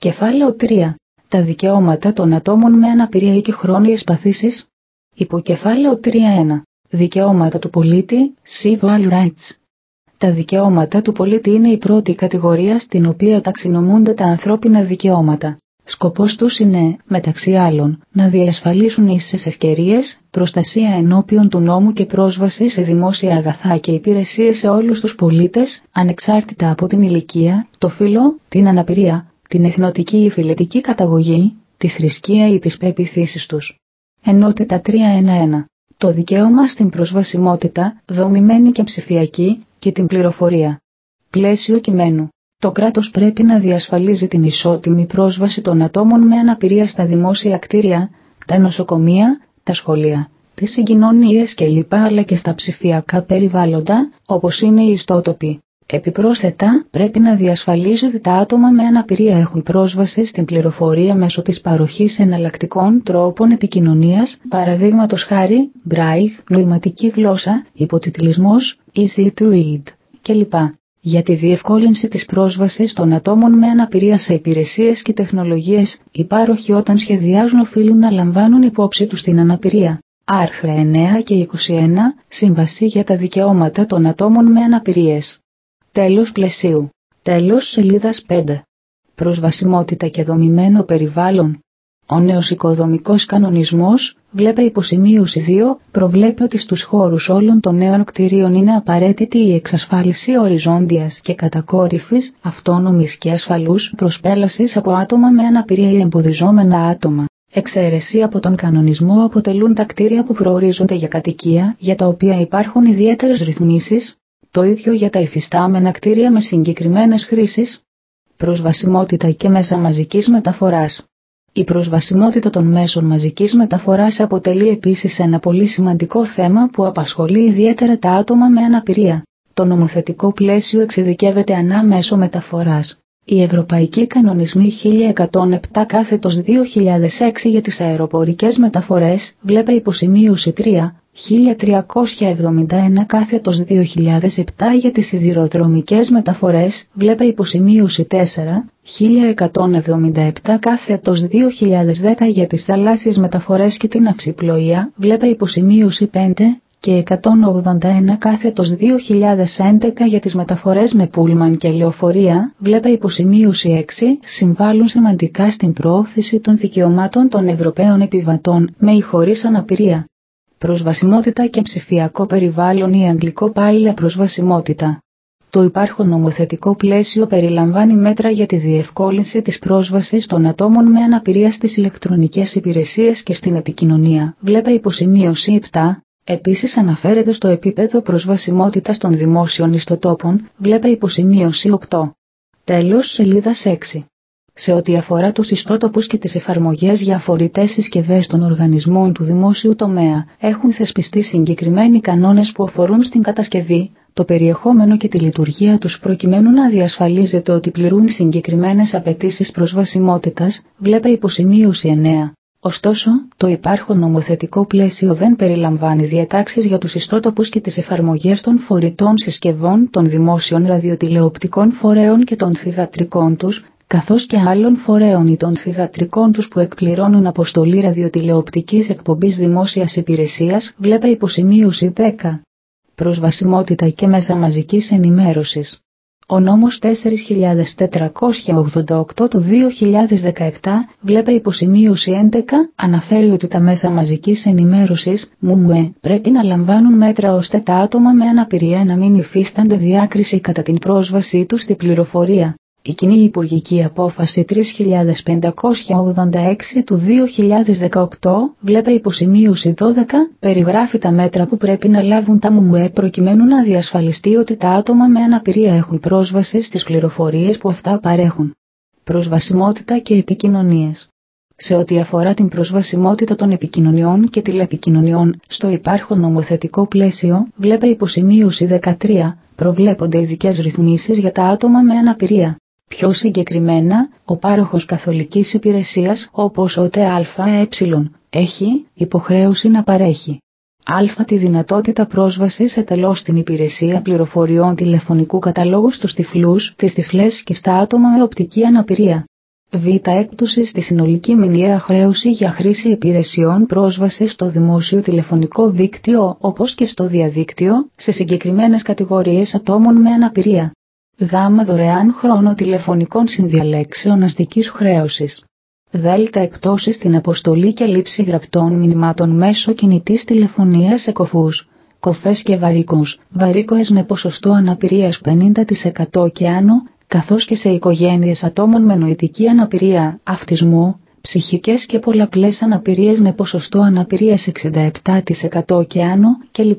Κεφάλαιο 3. Τα δικαιώματα των ατόμων με αναπηρία και χρόνιες παθήσεις. Υποκεφάλαιο 3.1. Δικαιώματα του πολίτη, Civil Rights. Τα δικαιώματα του πολίτη είναι η πρώτη κατηγορία στην οποία ταξινομούνται τα ανθρώπινα δικαιώματα. Σκοπός τους είναι, μεταξύ άλλων, να διασφαλίσουν ίσες ευκαιρίες, προστασία ενώπιον του νόμου και πρόσβαση σε δημόσια αγαθά και υπηρεσίες σε όλους τους πολίτες, ανεξάρτητα από την ηλικία, το φύλο, την αναπηρία, την εθνοτική ή φυλετική καταγωγή, τη θρησκεία ή τις πεποιθήσεις τους. Ενότητα 3.1.1. Το δικαίωμα στην προσβασιμότητα, δομημένη και ψηφιακή, και την πληροφορία. Πλαίσιο κειμένου. Το κράτος πρέπει να διασφαλίζει την ισότιμη πρόσβαση των ατόμων με αναπηρία στα δημόσια κτίρια, τα νοσοκομεία, τα σχολεία, τις συγκοινωνίες κλπ. Αλλά και στα ψηφιακά περιβάλλοντα, όπως είναι οι ιστότοποι. Επιπρόσθετα, πρέπει να διασφαλίζει ότι τα άτομα με αναπηρία έχουν πρόσβαση στην πληροφορία μέσω της παροχής εναλλακτικών τρόπων επικοινωνίας, παραδείγματος χάρη, braille, νοηματική γλώσσα, υποτιτλισμός, easy to read κλπ. Για τη διευκόλυνση της πρόσβασης των ατόμων με αναπηρία σε υπηρεσίες και τεχνολογίες, οι πάροχοι όταν σχεδιάζουν οφείλουν να λαμβάνουν υπόψη τους την αναπηρία. Άρθρα 9 και 21, Σύμβαση για τα δικαιώματα των ατόμων με αναπηρίες. Τέλος πλαισίου. Τέλος σελίδας 5. Προσβασιμότητα και δομημένο περιβάλλον. Ο νέος οικοδομικός κανονισμός, βλέπε υποσημείωση 2, προβλέπει ότι στους χώρους όλων των νέων κτηρίων είναι απαραίτητη η εξασφάλιση οριζόντιας και κατακόρυφης, αυτόνομης και ασφαλούς προσπέλασης από άτομα με αναπηρία ή εμποδιζόμενα άτομα. Εξαίρεση από τον κανονισμό αποτελούν τα κτίρια που προορίζονται για κατοικία, για τα οποία υπάρχουν ιδιαίτερες ρυθμίσεις. Το ίδιο για τα υφιστάμενα κτίρια με συγκεκριμένες χρήσεις. Προσβασιμότητα και μέσα μαζικής μεταφοράς. Η προσβασιμότητα των μέσων μαζικής μεταφοράς αποτελεί επίσης ένα πολύ σημαντικό θέμα που απασχολεί ιδιαίτερα τα άτομα με αναπηρία. Το νομοθετικό πλαίσιο εξειδικεύεται ανά μέσο μεταφοράς. Οι Ευρωπαϊκοί Κανονισμοί 1107/2006 για τις αεροπορικές μεταφορές, βλέπε υποσημείωση 3, 1371/2007 για τις σιδηροδρομικές μεταφορές, βλέπε υποσημείωση 4, 1177/2010 για τις θαλάσσιες μεταφορές και την αυσιπλοεία, βλέπε υποσημείωση 5 και 181/2011 για τις μεταφορές με πούλμαν και λεωφορεία, βλέπε υποσημείωση 6, συμβάλλουν σημαντικά στην προώθηση των δικαιωμάτων των Ευρωπαίων επιβατών με ή χωρίς αναπηρία. Προσβασιμότητα και ψηφιακό περιβάλλον ή αγγλικό πάιλα προσβασιμότητα. Το υπάρχον νομοθετικό πλαίσιο περιλαμβάνει μέτρα για τη διευκόλυνση της πρόσβασης των ατόμων με αναπηρία στις ηλεκτρονικές υπηρεσίες και στην επικοινωνία, βλέπε υποσημείωση 7. Επίσης αναφέρεται στο επίπεδο προσβασιμότητας των δημόσιων ιστοτόπων, βλέπε υποσημείωση 8. Τέλος σελίδας 6. Σε ό,τι αφορά τους ιστότοπους και τις εφαρμογές για φορητές συσκευές των οργανισμών του δημόσιου τομέα, έχουν θεσπιστεί συγκεκριμένοι κανόνες που αφορούν στην κατασκευή, το περιεχόμενο και τη λειτουργία τους προκειμένου να διασφαλίζεται ότι πληρούν συγκεκριμένες απαιτήσεις προσβασιμότητας, βλέπε υποσημείωση 9. Ωστόσο, το υπάρχον νομοθετικό πλαίσιο δεν περιλαμβάνει διατάξεις για τους ιστότοπους και τις εφαρμογές των φορητών συσκευών των δημόσιων ραδιοτηλεοπτικών φορέων και των θυγατρικών τους, καθώς και άλλων φορέων ή των θυγατρικών τους που εκπληρώνουν αποστολή ραδιοτηλεοπτικής εκπομπής δημόσιας υπηρεσίας, βλέπε υποσημείωση 10. Προσβασιμότητα και μέσα μαζικής ενημέρωσης. Ο νόμος 4.488 του 2017, βλέπε υποσημείωση 11, αναφέρει ότι τα μέσα μαζικής ενημέρωσης, ΜΜΕ, πρέπει να λαμβάνουν μέτρα ώστε τα άτομα με αναπηρία να μην υφίστανται διάκριση κατά την πρόσβασή τους στη πληροφορία. Η κοινή υπουργική απόφαση 3586 του 2018, βλέπε υποσημείωση 12, περιγράφει τα μέτρα που πρέπει να λάβουν τα ΜΜΕ προκειμένου να διασφαλιστεί ότι τα άτομα με αναπηρία έχουν πρόσβαση στις πληροφορίες που αυτά παρέχουν. Προσβασιμότητα και επικοινωνίες. Σε ό,τι αφορά την προσβασιμότητα των επικοινωνιών και τηλεπικοινωνιών, στο υπάρχον νομοθετικό πλαίσιο, βλέπε υποσημείωση 13, προβλέπονται ειδικές ρυθμίσεις για τα άτομα με αναπηρία. Πιο συγκεκριμένα, ο πάροχος καθολικής υπηρεσίας, όπως ο ΤΑΕ, έχει υποχρέωση να παρέχει τη δυνατότητα πρόσβασης εντελώς στην υπηρεσία πληροφοριών τηλεφωνικού καταλόγου στους τυφλούς, τις τυφλές και στα άτομα με οπτική αναπηρία. Β. Έκπτωση στη συνολική μηνιαία χρέωση για χρήση υπηρεσιών πρόσβασης στο δημόσιο τηλεφωνικό δίκτυο όπως και στο διαδίκτυο, σε συγκεκριμένες κατηγορίες ατόμων με αναπηρία. Γ. Δωρεάν χρόνο τηλεφωνικών συνδιαλέξεων αστικής χρέωσης. Δ. Εκπτώσει στην αποστολή και λήψη γραπτών μηνυμάτων μέσω κινητής τηλεφωνίας σε κωφούς, κωφές και βαρύκους, βαρύκοες με ποσοστό αναπηρίας 50% και άνω, καθώς και σε οικογένειες ατόμων με νοητική αναπηρία, αυτισμό, ψυχικές και πολλαπλές αναπηρίες με ποσοστό αναπηρίας 67% και άνω, κλπ.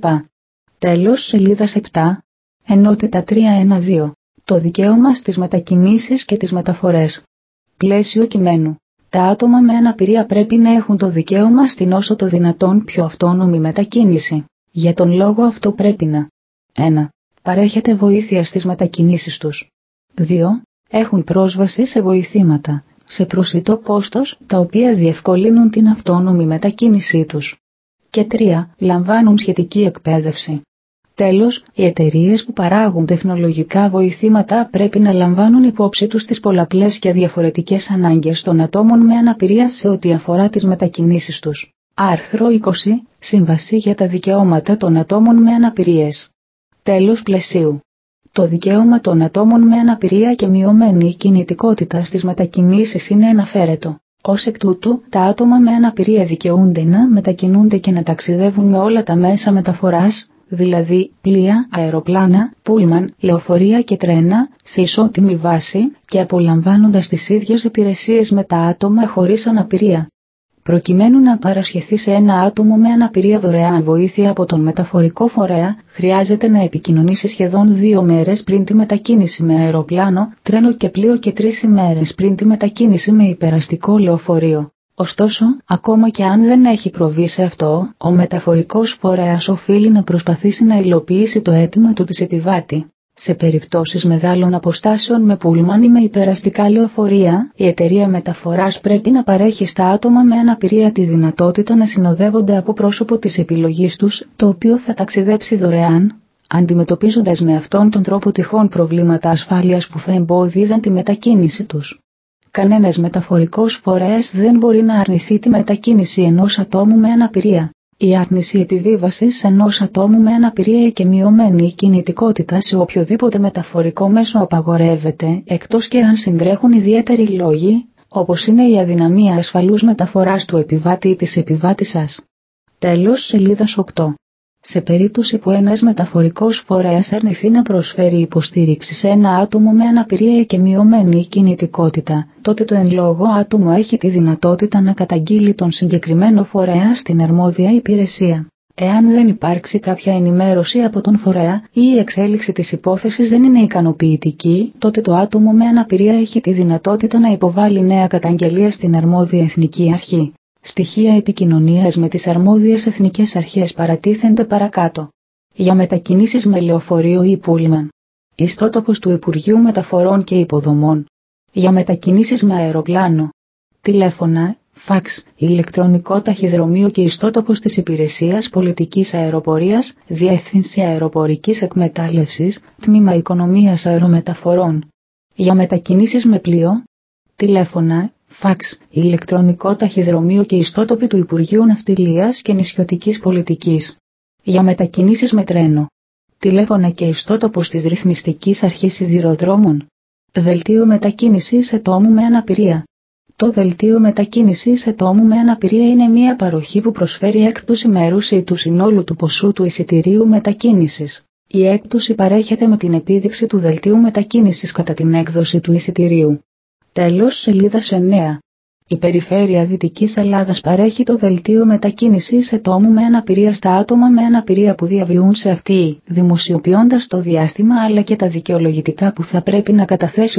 Τέλος, σελίδας 7. Ενότητα 312. Το δικαίωμα στις μετακινήσεις και τις μεταφορές. Πλαίσιο κειμένου. Τα άτομα με αναπηρία πρέπει να έχουν το δικαίωμα στην όσο το δυνατόν πιο αυτόνομη μετακίνηση. Για τον λόγο αυτό πρέπει να 1. Παρέχεται βοήθεια στις μετακινήσεις τους. 2. Έχουν πρόσβαση σε βοηθήματα, σε προσιτό κόστος, τα οποία διευκολύνουν την αυτόνομη μετακίνησή τους. Και 3. Λαμβάνουν σχετική εκπαίδευση. Τέλος, οι εταιρείες που παράγουν τεχνολογικά βοηθήματα πρέπει να λαμβάνουν υπόψη τους τις πολλαπλές και διαφορετικές ανάγκες των ατόμων με αναπηρία σε ό,τι αφορά τις μετακινήσεις τους. Άρθρο 20. Σύμβαση για τα δικαιώματα των ατόμων με αναπηρίες. Τέλος πλαισίου. Το δικαίωμα των ατόμων με αναπηρία και μειωμένη κινητικότητα στις μετακινήσεις είναι αναφέρετο. Ως εκ τούτου, τα άτομα με αναπηρία δικαιούνται να μετακινούνται και να ταξιδεύουν με όλα τα μέσα μεταφοράς, δηλαδή πλοία, αεροπλάνα, πούλμαν, λεωφορεία και τρένα, σε ισότιμη βάση και απολαμβάνοντας τις ίδιες υπηρεσίες με τα άτομα χωρίς αναπηρία. Προκειμένου να παρασχεθεί σε ένα άτομο με αναπηρία δωρεάν βοήθεια από τον μεταφορικό φορέα, χρειάζεται να επικοινωνήσει σχεδόν 2 μέρες πριν τη μετακίνηση με αεροπλάνο, τρένο και πλοίο και 3 ημέρες πριν τη μετακίνηση με υπεραστικό λεωφορείο. Ωστόσο, ακόμα και αν δεν έχει προβεί σε αυτό, ο μεταφορικός φορέας οφείλει να προσπαθήσει να υλοποιήσει το αίτημα του της επιβάτη. Σε περιπτώσεις μεγάλων αποστάσεων με πούλμαν ή με υπεραστικά λεωφορεία, η εταιρεία μεταφοράς πρέπει να παρέχει στα άτομα με αναπηρία τη δυνατότητα να συνοδεύονται από πρόσωπο της επιλογής τους, το οποίο θα ταξιδέψει δωρεάν, αντιμετωπίζοντας με αυτόν τον τρόπο τυχόν προβλήματα ασφάλειας που θα εμπόδιζαν τη μετακίνηση τους. Κανένας μεταφορικός φορέας δεν μπορεί να αρνηθεί τη μετακίνηση ενός ατόμου με αναπηρία. Η άρνηση επιβίβασης ενός ατόμου με αναπηρία και μειωμένη κινητικότητα σε οποιοδήποτε μεταφορικό μέσο απαγορεύεται, εκτός και αν συντρέχουν ιδιαίτεροι λόγοι, όπως είναι η αδυναμία ασφαλούς μεταφοράς του επιβάτη ή της επιβάτισσας. Τέλος, σελίδας 8. Σε περίπτωση που ένας μεταφορικός φορέας αρνηθεί να προσφέρει υποστήριξη σε ένα άτομο με αναπηρία και μειωμένη κινητικότητα, τότε το εν λόγω άτομο έχει τη δυνατότητα να καταγγείλει τον συγκεκριμένο φορέα στην αρμόδια υπηρεσία. Εάν δεν υπάρξει κάποια ενημέρωση από τον φορέα ή η εξέλιξη της υπόθεσης δεν είναι ικανοποιητική, τότε το άτομο με αναπηρία έχει τη δυνατότητα να υποβάλει νέα καταγγελία στην αρμόδια εθνική αρχή. Στοιχεία επικοινωνίας με τις αρμόδιες εθνικές αρχές παρατίθενται παρακάτω. Για μετακινήσεις με λεωφορείο ή πούλμαν. Ιστότοπος του Υπουργείου Μεταφορών και Υποδομών. Για μετακινήσεις με αεροπλάνο. Τηλέφωνα, φαξ, ηλεκτρονικό ταχυδρομείο και ιστότοπος της Υπηρεσίας Πολιτικής Αεροπορίας, Διεύθυνση Αεροπορικής Εκμετάλλευσης, Τμήμα Οικονομίας Αερομεταφορών. Για μετακινήσεις με πλοίο. Τηλέφωνα, φαξ, ηλεκτρονικό ταχυδρομείο και ιστότοποι του Υπουργείου Ναυτιλίας και Νησιωτικής Πολιτικής. Για μετακινήσεις με τρένο. Τηλέφωνα και ιστότοπος της Ρυθμιστικής Αρχής Σιδηροδρόμων. Δελτίο μετακίνησης ατόμου με αναπηρία. Το δελτίο μετακίνησης ατόμου με αναπηρία είναι μια παροχή που προσφέρει έκπτωση μέρους ή του συνόλου του ποσού του εισιτηρίου μετακίνησης. Η έκπτωση παρέχεται με την επίδειξη του δελτίου μετακίνησης κατά την έκδοση του εισιτηρίου. Τέλος, σελίδας 9. Η Περιφέρεια Δυτικής Ελλάδας παρέχει το δελτίο μετακίνησης ατόμου με αναπηρία στα άτομα με αναπηρία που διαβιούν σε αυτή, δημοσιοποιώντας το διάστημα αλλά και τα δικαιολογητικά που θα πρέπει να καταθέσει ο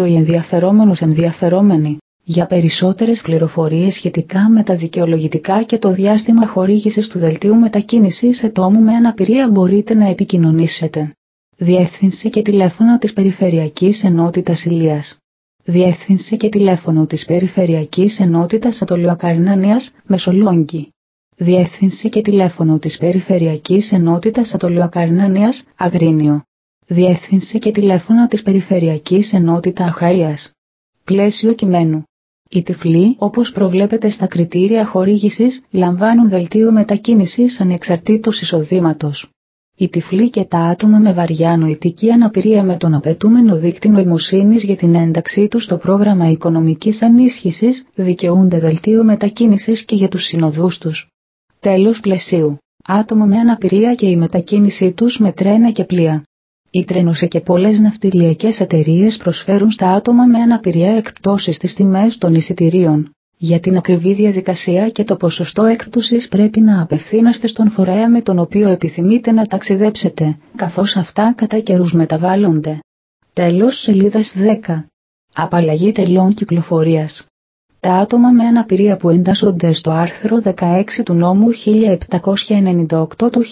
ενδιαφερόμενη. Για περισσότερες πληροφορίες σχετικά με τα δικαιολογητικά και το διάστημα χορήγησης του δελτίου μετακίνησης ατόμου με αναπηρία μπορείτε να επικοινωνήσετε. Διεύθυνση και τηλέφωνο της Περιφερειακής Ενότητας Ηλίας. Διεύθυνση και τηλέφωνο της Περιφερειακής Ενότητας Ατολιοακαρνανίας, Μεσολόγγι. Διεύθυνση και τηλέφωνο της Περιφερειακής Ενότητας Ατολιοακαρνανίας, Αγρίνιο. Διεύθυνση και τηλέφωνο της Περιφερειακής Ενότητα Αχαΐας. Πλαίσιο κειμένου. Οι τυφλοί, όπως προβλέπεται στα κριτήρια χορήγησης, λαμβάνουν δελτίο μετακίνησης ανεξαρτήτως εισοδήματος. Οι τυφλοί και τα άτομα με βαριά νοητική αναπηρία με τον απαιτούμενο δείκτη νοημοσύνης για την ένταξή τους στο πρόγραμμα οικονομικής ενίσχυσης δικαιούνται δελτίο μετακίνησης και για τους συνοδούς τους. Τέλος πλαισίου. Άτομα με αναπηρία και η μετακίνησή τους με τρένα και πλοία. Οι Τρένοσέ και πολλές ναυτιλιακές εταιρείες προσφέρουν στα άτομα με αναπηρία εκπτώσεις στις τιμές των εισιτηρίων. Για την ακριβή διαδικασία και το ποσοστό έκπτωσης πρέπει να απευθύνεστε στον φορέα με τον οποίο επιθυμείτε να ταξιδέψετε, καθώς αυτά κατά καιρούς μεταβάλλονται. Τέλος σελίδας 10. Απαλλαγή τελών κυκλοφορίας. Τα άτομα με αναπηρία που εντάσσονται στο άρθρο 16 του νόμου 1798 του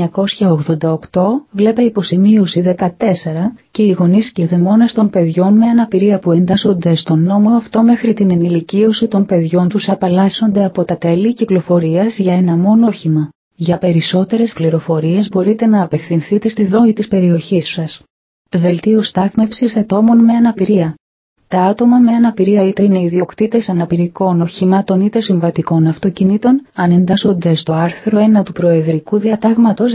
1988, βλέπε υποσημείωση 14, και οι γονείς και δαιμόνες των παιδιών με αναπηρία που εντάσσονται στον νόμο αυτό μέχρι την ενηλικίωση των παιδιών τους απαλλάσσονται από τα τέλη κυκλοφορίας για ένα μόνο όχημα. Για περισσότερες πληροφορίες μπορείτε να απευθυνθείτε στη ΔΟΗ της περιοχής σας. Δελτίο στάθμευσης ατόμων με αναπηρία. Τα άτομα με αναπηρία είτε είναι ιδιοκτήτες αναπηρικών οχημάτων είτε συμβατικών αυτοκινήτων, αν εντάσσονται στο άρθρο 1 του Προεδρικού Διατάγματος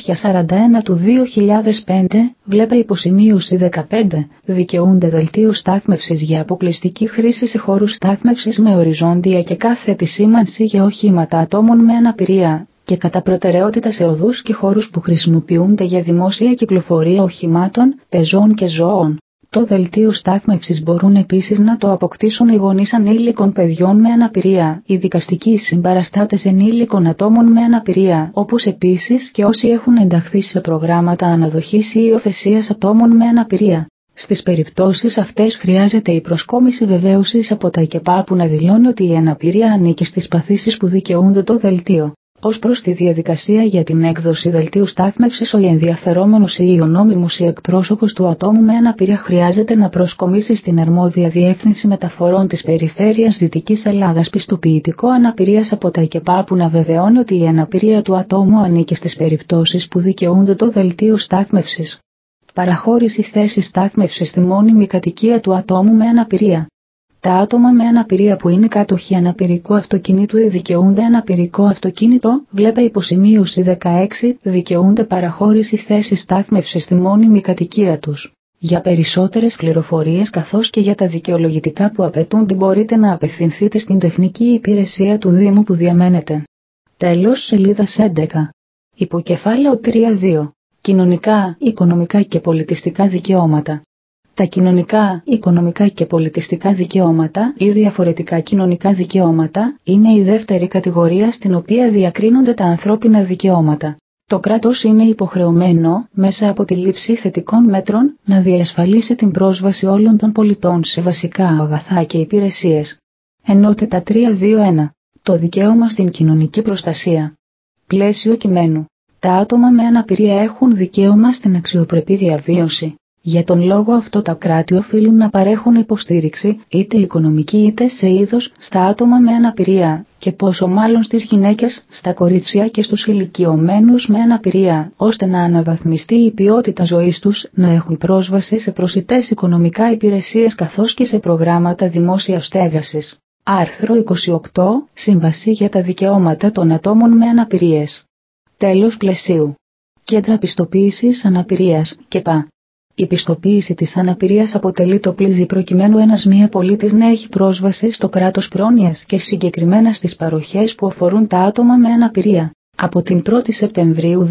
241 του 2005, βλέπε υποσημείωση 15, δικαιούνται δελτίο στάθμευσης για αποκλειστική χρήση σε χώρους στάθμευσης με οριζόντια και κάθε επισήμανση για οχήματα ατόμων με αναπηρία, και κατά προτεραιότητα σε οδούς και χώρους που χρησιμοποιούνται για δημόσια κυκλοφορία οχημάτων, πεζών και ζώων. Το δελτίο στάθμευσης μπορούν επίσης να το αποκτήσουν οι γονείς ανήλικων παιδιών με αναπηρία, οι δικαστικοί συμπαραστάτες ενήλικων ατόμων με αναπηρία, όπως επίσης και όσοι έχουν ενταχθεί σε προγράμματα αναδοχής ή υιοθεσίας ατόμων με αναπηρία. Στις περιπτώσεις αυτές χρειάζεται η προσκόμιση βεβαίωσης από τα ΚΕΠΑ που να δηλώνει ότι η αναπηρία ανήκει στις παθήσεις που δικαιούνται το δελτίο. Ως προς τη διαδικασία για την έκδοση δελτίου στάθμευσης, ο ενδιαφερόμενος ή ο νόμιμος ή εκπρόσωπος του ατόμου με αναπηρία χρειάζεται να προσκομίσει στην αρμόδια Διεύθυνση Μεταφορών της Περιφέρειας Δυτικής Ελλάδας πιστοποιητικό αναπηρίας από τα ΚΕΠΑ που να βεβαιώνει ότι η αναπηρία του ατόμου ανήκει στις περιπτώσεις που δικαιούνται το δελτίο στάθμευσης. Παραχώρηση θέσης στάθμευσης στη μόνιμη κατοικία του ατόμου με αναπηρία. Τα άτομα με αναπηρία που είναι κάτοχοι αναπηρικού αυτοκινήτου ή δικαιούνται αναπηρικό αυτοκίνητο, βλέπε υποσημείωση 16, δικαιούνται παραχώρηση θέσης στάθμευσης στη μόνιμη κατοικία τους. Για περισσότερες πληροφορίες καθώς και για τα δικαιολογητικά που απαιτούνται μπορείτε να απευθυνθείτε στην τεχνική υπηρεσία του Δήμου που διαμένετε. Τέλος σελίδας 11. Υποκεφάλαιο 3.2. Κοινωνικά, οικονομικά και πολιτιστικά δικαιώματα. Τα κοινωνικά, οικονομικά και πολιτιστικά δικαιώματα ή διαφορετικά κοινωνικά δικαιώματα είναι η δεύτερη κατηγορία στην οποία διακρίνονται τα ανθρώπινα δικαιώματα. Το κράτος είναι υποχρεωμένο, μέσα από τη λήψη θετικών μέτρων, να διασφαλίσει την πρόσβαση όλων των πολιτών σε βασικά αγαθά και υπηρεσίες. Ενότητα 3.2.1. Το δικαίωμα στην κοινωνική προστασία. Πλαίσιο κειμένου. Τα άτομα με αναπηρία έχουν δικαίωμα στην αξιοπρεπή διαβίωση. Για τον λόγο αυτό τα κράτη οφείλουν να παρέχουν υποστήριξη, είτε οικονομική είτε σε είδος, στα άτομα με αναπηρία, και πόσο μάλλον στις γυναίκες, στα κορίτσια και στους ηλικιωμένους με αναπηρία, ώστε να αναβαθμιστεί η ποιότητα ζωής τους, να έχουν πρόσβαση σε προσιτές οικονομικά υπηρεσίες καθώς και σε προγράμματα δημόσιας στέγασης. Άρθρο 28, Σύμβαση για τα Δικαιώματα των Ατόμων με Αναπηρίες. Τέλος πλαισίου. Κέντρα πιστοποίησης αναπηρίας, ΚΕΠΑ. Η πιστοποίηση της αναπηρίας αποτελεί το κλειδί προκειμένου ένας μία πολίτης να έχει πρόσβαση στο κράτος πρόνοιας και συγκεκριμένα στις παροχές που αφορούν τα άτομα με αναπηρία. Από την 1η Σεπτεμβρίου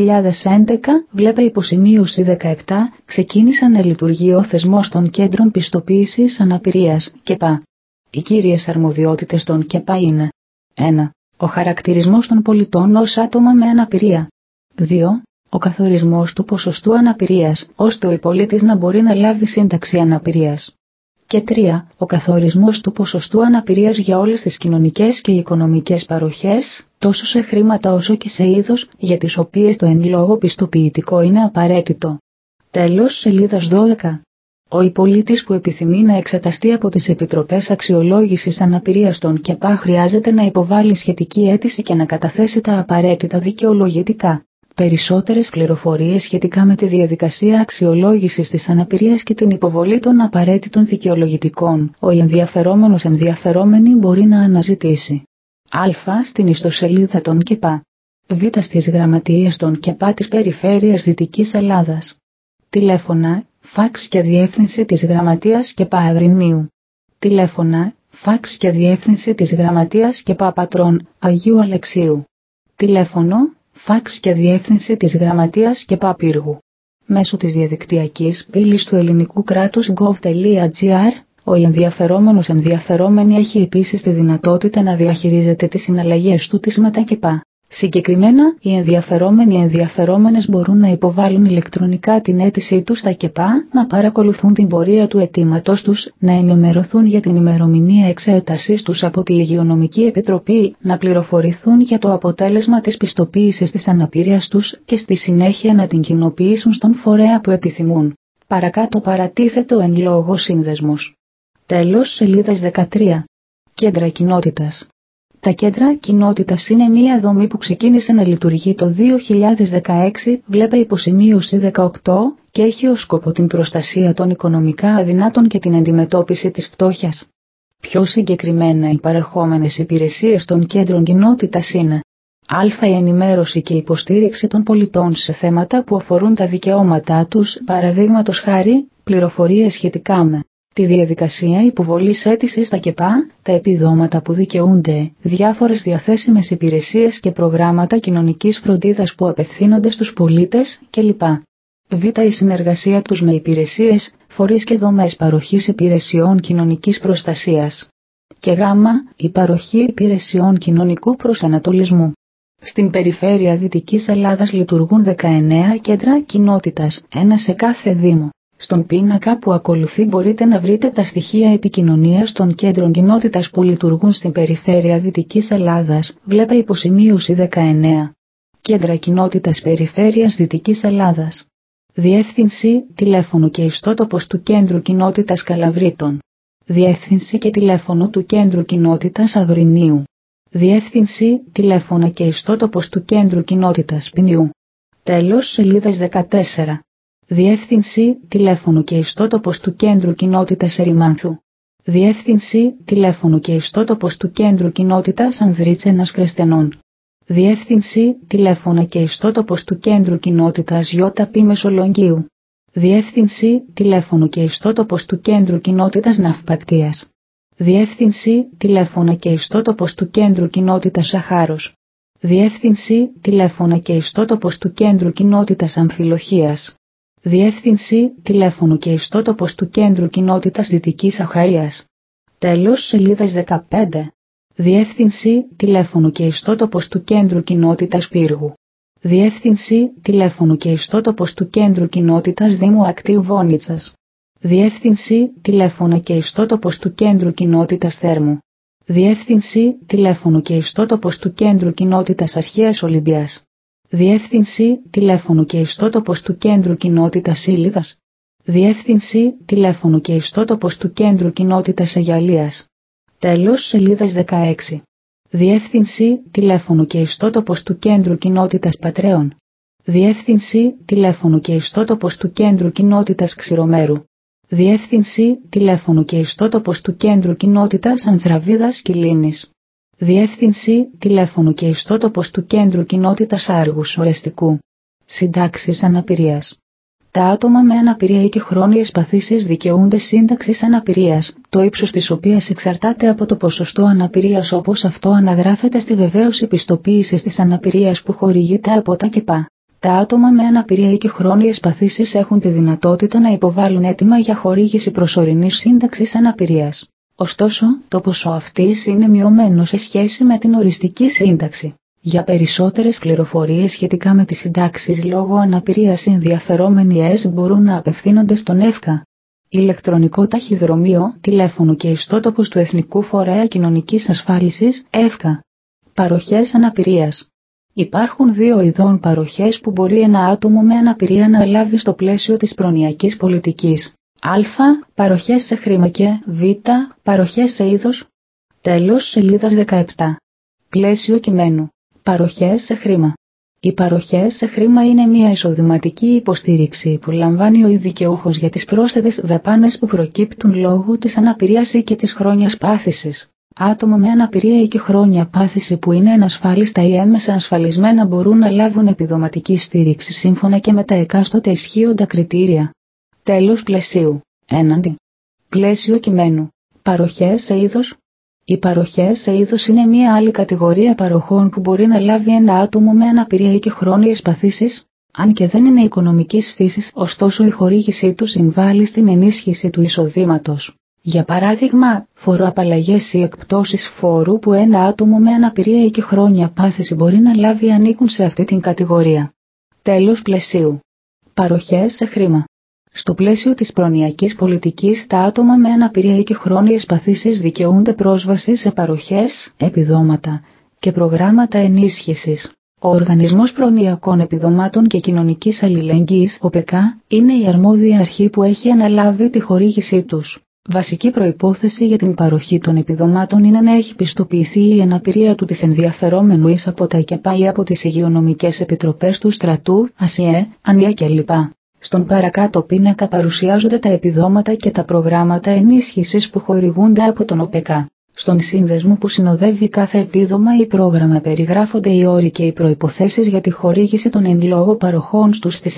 2011, βλέπε υποσημείωση 17, ξεκίνησε να λειτουργεί ο θεσμός των κέντρων πιστοποίησης αναπηρίας, ΚΕΠΑ. Οι κύριες αρμοδιότητες των ΚΕΠΑ είναι 1. Ο χαρακτηρισμός των πολιτών ως άτομα με αναπηρία. 2. Ο καθορισμός του ποσοστού αναπηρίας, ώστε ο πολίτης να μπορεί να λάβει σύνταξη αναπηρίας. Και 3. Ο καθορισμός του ποσοστού αναπηρίας για όλες τις κοινωνικές και οικονομικές παροχές, τόσο σε χρήματα όσο και σε είδος, για τις οποίες το εν λόγω πιστοποιητικό είναι απαραίτητο. Τέλος σελίδας 12. Ο πολίτης που επιθυμεί να εξεταστεί από τις Επιτροπές Αξιολόγησης Αναπηρίας των ΚΕΠΑ χρειάζεται να υποβάλει σχετική αίτηση και να καταθέσει τα απαραίτητα δικαιολογητικά. Περισσότερες πληροφορίες σχετικά με τη διαδικασία αξιολόγησης της αναπηρίας και την υποβολή των απαραίτητων δικαιολογητικών, ο ενδιαφερόμενη μπορεί να αναζητήσει. Α. Στην ιστοσελίδα των ΚΕΠΑ. Β. Στις γραμματείες των ΚΕΠΑ της Περιφέρειας Δυτικής Ελλάδας. Τηλέφωνα, φαξ και διεύθυνση της Γραμματείας ΚΕΠΑ Αγρινίου. Τηλέφωνα, φαξ και διεύθυνση της Γραμματείας ΚΕΠΑ Πατρών Αγίου Αλεξίου. Τηλέφωνο, φαξ και διεύθυνση της Γραμματείας ΚΕΠΑ Πύργου. Μέσω της διαδικτυακής πύλης του ελληνικού κράτους gov.gr, ο ενδιαφερόμενη έχει επίσης τη δυνατότητα να διαχειρίζεται τις συναλλαγές του με τα ΚΕΠΑ. Συγκεκριμένα, οι ενδιαφερόμενες μπορούν να υποβάλουν ηλεκτρονικά την αίτησή τους στα ΚΕΠΑ, να παρακολουθούν την πορεία του αιτήματος τους, να ενημερωθούν για την ημερομηνία εξέτασής τους από τη Υγειονομική Επιτροπή, να πληροφορηθούν για το αποτέλεσμα της πιστοποίησης της αναπηρίας τους και στη συνέχεια να την κοινοποιήσουν στον φορέα που επιθυμούν. Παρακάτω παρατίθεται ο εν λόγω σύνδεσμος. Τέλος σελίδας 13. Κέντρα κοινότητας. Τα κέντρα κοινότητας είναι μια δομή που ξεκίνησε να λειτουργεί το 2016, βλέπε υποσημείωση 18, και έχει ως σκοπό την προστασία των οικονομικά αδυνάτων και την αντιμετώπιση της φτώχειας. Πιο συγκεκριμένα, οι παρεχόμενες υπηρεσίες των κέντρων κοινότητας είναι: Α. Η ενημέρωση και υποστήριξη των πολιτών σε θέματα που αφορούν τα δικαιώματά τους, παραδείγματος χάρη, πληροφορίες σχετικά με τη διαδικασία υποβολής αίτησης στα ΚΕΠΑ, τα επιδόματα που δικαιούνται, διάφορες διαθέσιμες υπηρεσίες και προγράμματα κοινωνικής φροντίδας που απευθύνονται στους πολίτες, κλπ. Β. Η συνεργασία τους με υπηρεσίες, φορείς και δομές παροχής υπηρεσιών κοινωνικής προστασίας. Και Γ. Η παροχή υπηρεσιών κοινωνικού προσανατολισμού. Στην περιφέρεια Δυτικής Ελλάδας λειτουργούν 19 κέντρα κοινότητας, ένα σε κάθε δήμο. Στον πίνακα που ακολουθεί μπορείτε να βρείτε τα στοιχεία επικοινωνίας των κέντρων κοινότητας που λειτουργούν στην περιφέρεια Δυτικής Ελλάδας, βλέπε υποσημείωση 19. Κέντρα κοινότητας περιφέρειας Δυτικής Ελλάδας. Διεύθυνση, τηλέφωνο και ιστότοπος του Κέντρου Κοινότητας Καλαβρίτων. Διεύθυνση και τηλέφωνο του Κέντρου Κοινότητας Αγρινίου. Διεύθυνση, τηλέφωνα και ιστότοπος του Κέντρου Κοινότητας Ποινιού. Τέλος σελίδας 14. Διεύθυνση, τηλέφωνο και ιστότοπος του Κέντρου Κοινότητας Ερημάνθου. Διεύθυνση, τηλέφωνο και ιστότοπος του Κέντρου Κοινότητας Ανδρίτσενας Κρεστενών. Διεύθυνση, τηλέφωνα και ιστότοπος του Κέντρου Κοινότητας ΙΠ Μεσολογγίου. Διεύθυνση, τηλέφωνο και ιστότοπος του Κέντρου Κοινότητας Ναυπακτίας. Διεύθυνση, τηλέφωνα και ιστότοπος του Κέντρου Κοινότητας Σαχάρος. Διεύθυνση, τηλέφωνα και ιστότοπος του Κέντρου Κοινότητας Αμφιλοχίας. Διεύθυνση, τηλέφωνο και ιστότοπος του Κέντρου Κοινότητας Δυτικής Αχαΐας. Τέλος σελίδας 15. Διεύθυνση, τηλέφωνο και ιστότοπος του Κέντρου Κοινότητας Πύργου. Διεύθυνση, τηλέφωνο και ιστότοπος του Κέντρου Κοινότητας Δήμου Ακτίου Βόνιτσας. Διεύθυνση, τηλέφωνα και ιστότοπος του Κέντρου Κοινότητας Θέρμου. Διεύθυνση, τηλέφωνο και ιστότοπος του Κέντρου Κοινότητας Αρχαίας Ολυμπιάς. Διεύθυνση, τηλέφωνο και ιστότοπος του Κέντρου Κοινότητας Ήλιδας. Διεύθυνση, τηλέφωνο και ιστότοπος του Κέντρου Κοινότητας Αγιαλίας. Τέλος σελίδας 16. Διεύθυνση, τηλέφωνο και ιστότοπος του Κέντρου Κοινότητας Πατρέων. Διεύθυνση, τηλέφωνο και ιστότοπος του Κέντρου Κοινότητας Ξηρομέρου. Διεύθυνση, τηλέφωνο και ιστότοπος του Κέντρου Κοινότητας Ανθραβίδας Κιλίνης. Διεύθυνση, τηλέφωνο και ιστότοπος του Κέντρου Κοινότητας Άργους Ορεστικού. Συντάξεις αναπηρίας. Τα άτομα με αναπηρία ή και χρόνιες παθήσεις δικαιούνται σύνταξης αναπηρίας, το ύψος της οποίας εξαρτάται από το ποσοστό αναπηρίας όπως αυτό αναγράφεται στη βεβαίωση πιστοποίησης της αναπηρίας που χορηγείται από τα ΚΕΠΑ. Τα άτομα με αναπηρία ή και χρόνιες παθήσεις έχουν τη δυνατότητα να υποβάλουν αίτημα για χορήγηση προσωρινής σύνταξης αναπηρίας. Ωστόσο, το ποσό αυτής είναι μειωμένο σε σχέση με την οριστική σύνταξη. Για περισσότερες πληροφορίες σχετικά με τις συντάξεις λόγω αναπηρίας οι ενδιαφερόμενοι μπορούν να απευθύνονται στον ΕΦΚΑ. Ηλεκτρονικό ταχυδρομείο, τηλέφωνο και ιστότοπος του Εθνικού Φορέα Κοινωνικής Ασφάλισης, ΕΦΚΑ. Παροχές αναπηρίας. Υπάρχουν δύο ειδών παροχές που μπορεί ένα άτομο με αναπηρία να λάβει στο πλαίσιο της προνοιακής πολιτικής. Α. Παροχές σε χρήμα και Β. Παροχές σε είδος. Τέλος σελίδας 17. Πλαίσιο κειμένου. Παροχές σε χρήμα. Οι παροχές σε χρήμα είναι μια εισοδηματική υποστήριξη που λαμβάνει ο δικαιούχος για τις πρόσθετες δαπάνες που προκύπτουν λόγω της αναπηρίας ή και της χρόνιας πάθησης. Άτομα με αναπηρία ή και χρόνια πάθηση που είναι ανασφάλιστα ή έμεσα ασφαλισμένα μπορούν να λάβουν επιδοματική στήριξη σύμφωνα και με τα εκάστοτε ισχύοντα κριτήρια. Τέλος πλαισίου. Έναντι. Πλαίσιο κειμένου. Παροχές σε είδος. Οι παροχές σε είδος είναι μια άλλη κατηγορία παροχών που μπορεί να λάβει ένα άτομο με αναπηρία ή και χρόνιες παθήσεις, αν και δεν είναι οικονομικής φύσης, ωστόσο η χορήγησή του συμβάλλει στην ενίσχυση του εισοδήματος. Για παράδειγμα, φοροαπαλλαγές ή εκπτώσεις φόρου που ένα άτομο με αναπηρία ή και χρόνια πάθηση μπορεί να λάβει ανήκουν σε αυτή την κατηγορία. Τέλος πλαισίου. Παροχές σε χρήμα. Στο πλαίσιο της προνοιακής πολιτικής, τα άτομα με αναπηρία ή και χρόνιες παθήσεις δικαιούνται πρόσβαση σε παροχές, επιδόματα και προγράμματα ενίσχυσης. Ο Οργανισμός Προνοιακών Επιδομάτων και Κοινωνικής Αλληλεγγύης, ΟΠΕΚΑ, είναι η αρμόδια αρχή που έχει αναλάβει τη χορήγησή τους. Βασική προϋπόθεση για την παροχή των επιδομάτων είναι να έχει πιστοποιηθεί η αναπηρία του της ενδιαφερόμενου εις από τα ΚΕΠΑ ή από τις υγειονομικές επιτροπές του στρατού, ΑΣΙΕ, ΑΝΙΑ κλπ. Στον παρακάτω πίνακα παρουσιάζονται τα επιδόματα και τα προγράμματα ενίσχυσης που χορηγούνται από τον ΟΠΕΚΑ. Στον σύνδεσμο που συνοδεύει κάθε επίδομα ή πρόγραμμα περιγράφονται οι όροι και οι προϋποθέσεις για τη χορήγηση των εν λόγω παροχών στους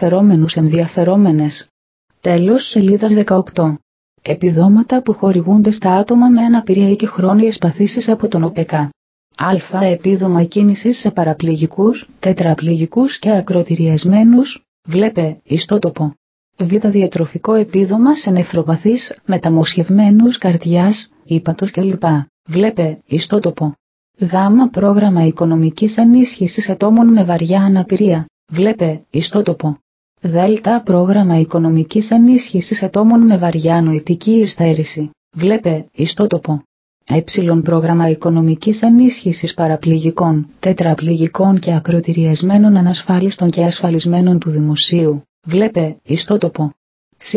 ενδιαφερόμενες. Τέλος σελίδας 18. Επιδόματα που χορηγούνται στα άτομα με αναπηρία ή και χρόνιες παθήσεις από τον ΟΠΕΚΑ. Α. Επίδομα κίνησης σε παραπληγικούς, τετραπληγικούς και ακροτηριασμένους, βλέπε ιστότοπο. Β. Διατροφικό επίδομα σε νεφροπαθείς, μεταμοσχευμένους καρδιάς, ύπατος κλπ. Βλέπε ιστότοπο. Γ. Πρόγραμμα οικονομικής ενίσχυσης ατόμων με βαριά αναπηρία, βλέπε ιστότοπο. Δ. Πρόγραμμα οικονομικής ενίσχυσης ατόμων με βαριά νοητική υστέρηση, βλέπε ιστότοπο. Ε. Πρόγραμμα οικονομικής ενίσχυσης παραπληγικών, τετραπληγικών και ακροτηριασμένων ανασφάλιστων και ασφαλισμένων του δημοσίου, βλέπε ιστότοπο. Σ.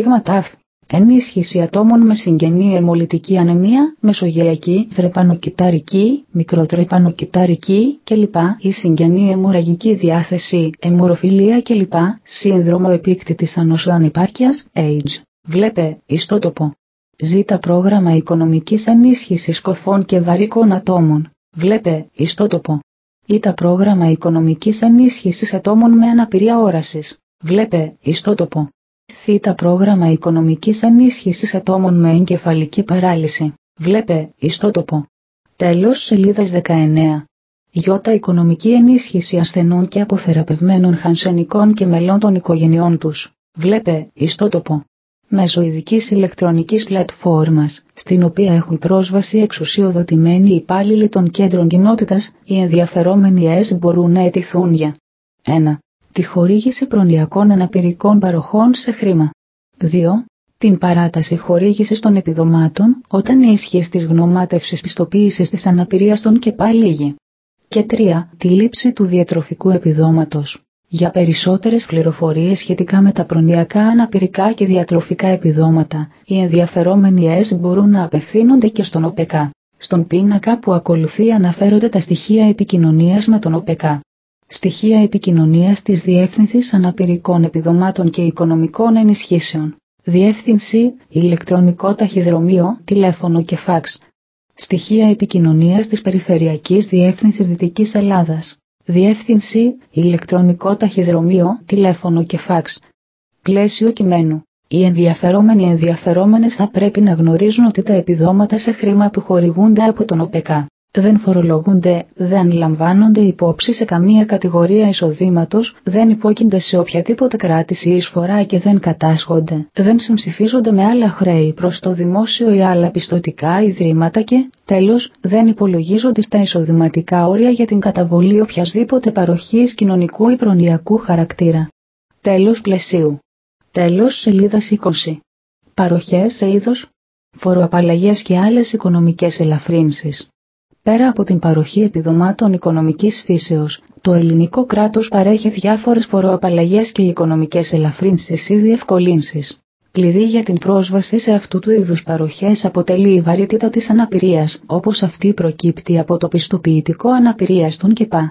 Ενίσχυση ατόμων με συγγενή αιμολυτική ανεμία, μεσογειακή, τρεπανοκυταρική, μικροτρεπανοκυταρική κλπ. Ή συγγενή αιμορραγική διάθεση, αιμορροφιλία κλπ. Σύνδρομο επίκτητης ανοσοανυπάρκειας, AIDS, βλέπε ιστότοπο. Ζ. Πρόγραμμα οικονομικής ενίσχυσης κοφών και βαρύκων ατόμων, βλέπε ιστότοπο. Ή. Πρόγραμμα οικονομικής ενίσχυσης ατόμων με αναπηρία όρασης, βλέπε ιστότοπο. Θ. Πρόγραμμα οικονομικής ενίσχυσης ατόμων με εγκεφαλική παράλυση, βλέπε ιστότοπο. Τέλος σελίδας 19. Ι. Οικονομική ενίσχυση ασθενών και αποθεραπευμένων χανσενικών και μελών των οικογενειών τους, βλέπε ιστότοπο. Μέσω ειδικής ηλεκτρονικής πλατφόρμας, στην οποία έχουν πρόσβαση εξουσιοδοτημένοι υπάλληλοι των κέντρων κοινότητας, οι ενδιαφερόμενοι μπορούν να αιτηθούν για 1. Τη χορήγηση προνοιακών αναπηρικών παροχών σε χρήμα. 2. Την παράταση χορήγησης των επιδομάτων, όταν η ισχύς της γνωμάτευσης πιστοποίησης της αναπηρίας των ΚΕΠΑ λύγει. Και 3. Τη λήψη του διατροφικού επιδόματος. Για περισσότερες πληροφορίες σχετικά με τα προνοιακά αναπηρικά και διατροφικά επιδόματα, οι ενδιαφερόμενοι μπορούν να απευθύνονται και στον ΟΠΕΚΑ. Στον πίνακα που ακολουθεί αναφέρονται τα στοιχεία επικοινωνίας με τον ΟΠΕΚΑ. Στοιχεία επικοινωνίας της Διεύθυνσης Αναπηρικών Επιδομάτων και Οικονομικών Ενισχύσεων. Διεύθυνση, ηλεκτρονικό ταχυδρομείο, τηλέφωνο και φαξ. Στοιχεία επικοινωνίας της Περιφερειακής Διεύθυνσης Δυτικής Ελλάδας. Διεύθυνση, ηλεκτρονικό ταχυδρομείο, τηλέφωνο και φαξ. Πλαίσιο κειμένου. Οι ενδιαφερόμενες θα πρέπει να γνωρίζουν ότι τα επιδόματα σε χρήμα που χορηγούνται από τον ΟΠΕΚΑ δεν φορολογούνται, δεν λαμβάνονται υπόψη σε καμία κατηγορία εισοδήματος, δεν υπόκεινται σε οποιαδήποτε κράτηση ή εισφορά και δεν κατάσχονται, δεν συμψηφίζονται με άλλα χρέη προς το δημόσιο ή άλλα πιστωτικά ιδρύματα και, τέλος, δεν υπολογίζονται στα εισοδηματικά όρια για την καταβολή οποιασδήποτε παροχής κοινωνικού ή προνοιακού χαρακτήρα. Τέλος πλαισίου. Τέλος σελίδας 20. Παροχές σε είδος, φοροαπαλλαγές και άλλες οικονομικές ελαφρύνσεις. Πέρα από την παροχή επιδομάτων οικονομικής φύσεως, το ελληνικό κράτος παρέχει διάφορες φοροαπαλλαγές και οικονομικές ελαφρύνσεις ή διευκολύνσεις. Κλειδί για την πρόσβαση σε αυτού του είδους παροχές αποτελεί η βαρύτητα της αναπηρίας, όπως αυτή προκύπτει από το πιστοποιητικό αναπηρίας των ΚΕΠΑ.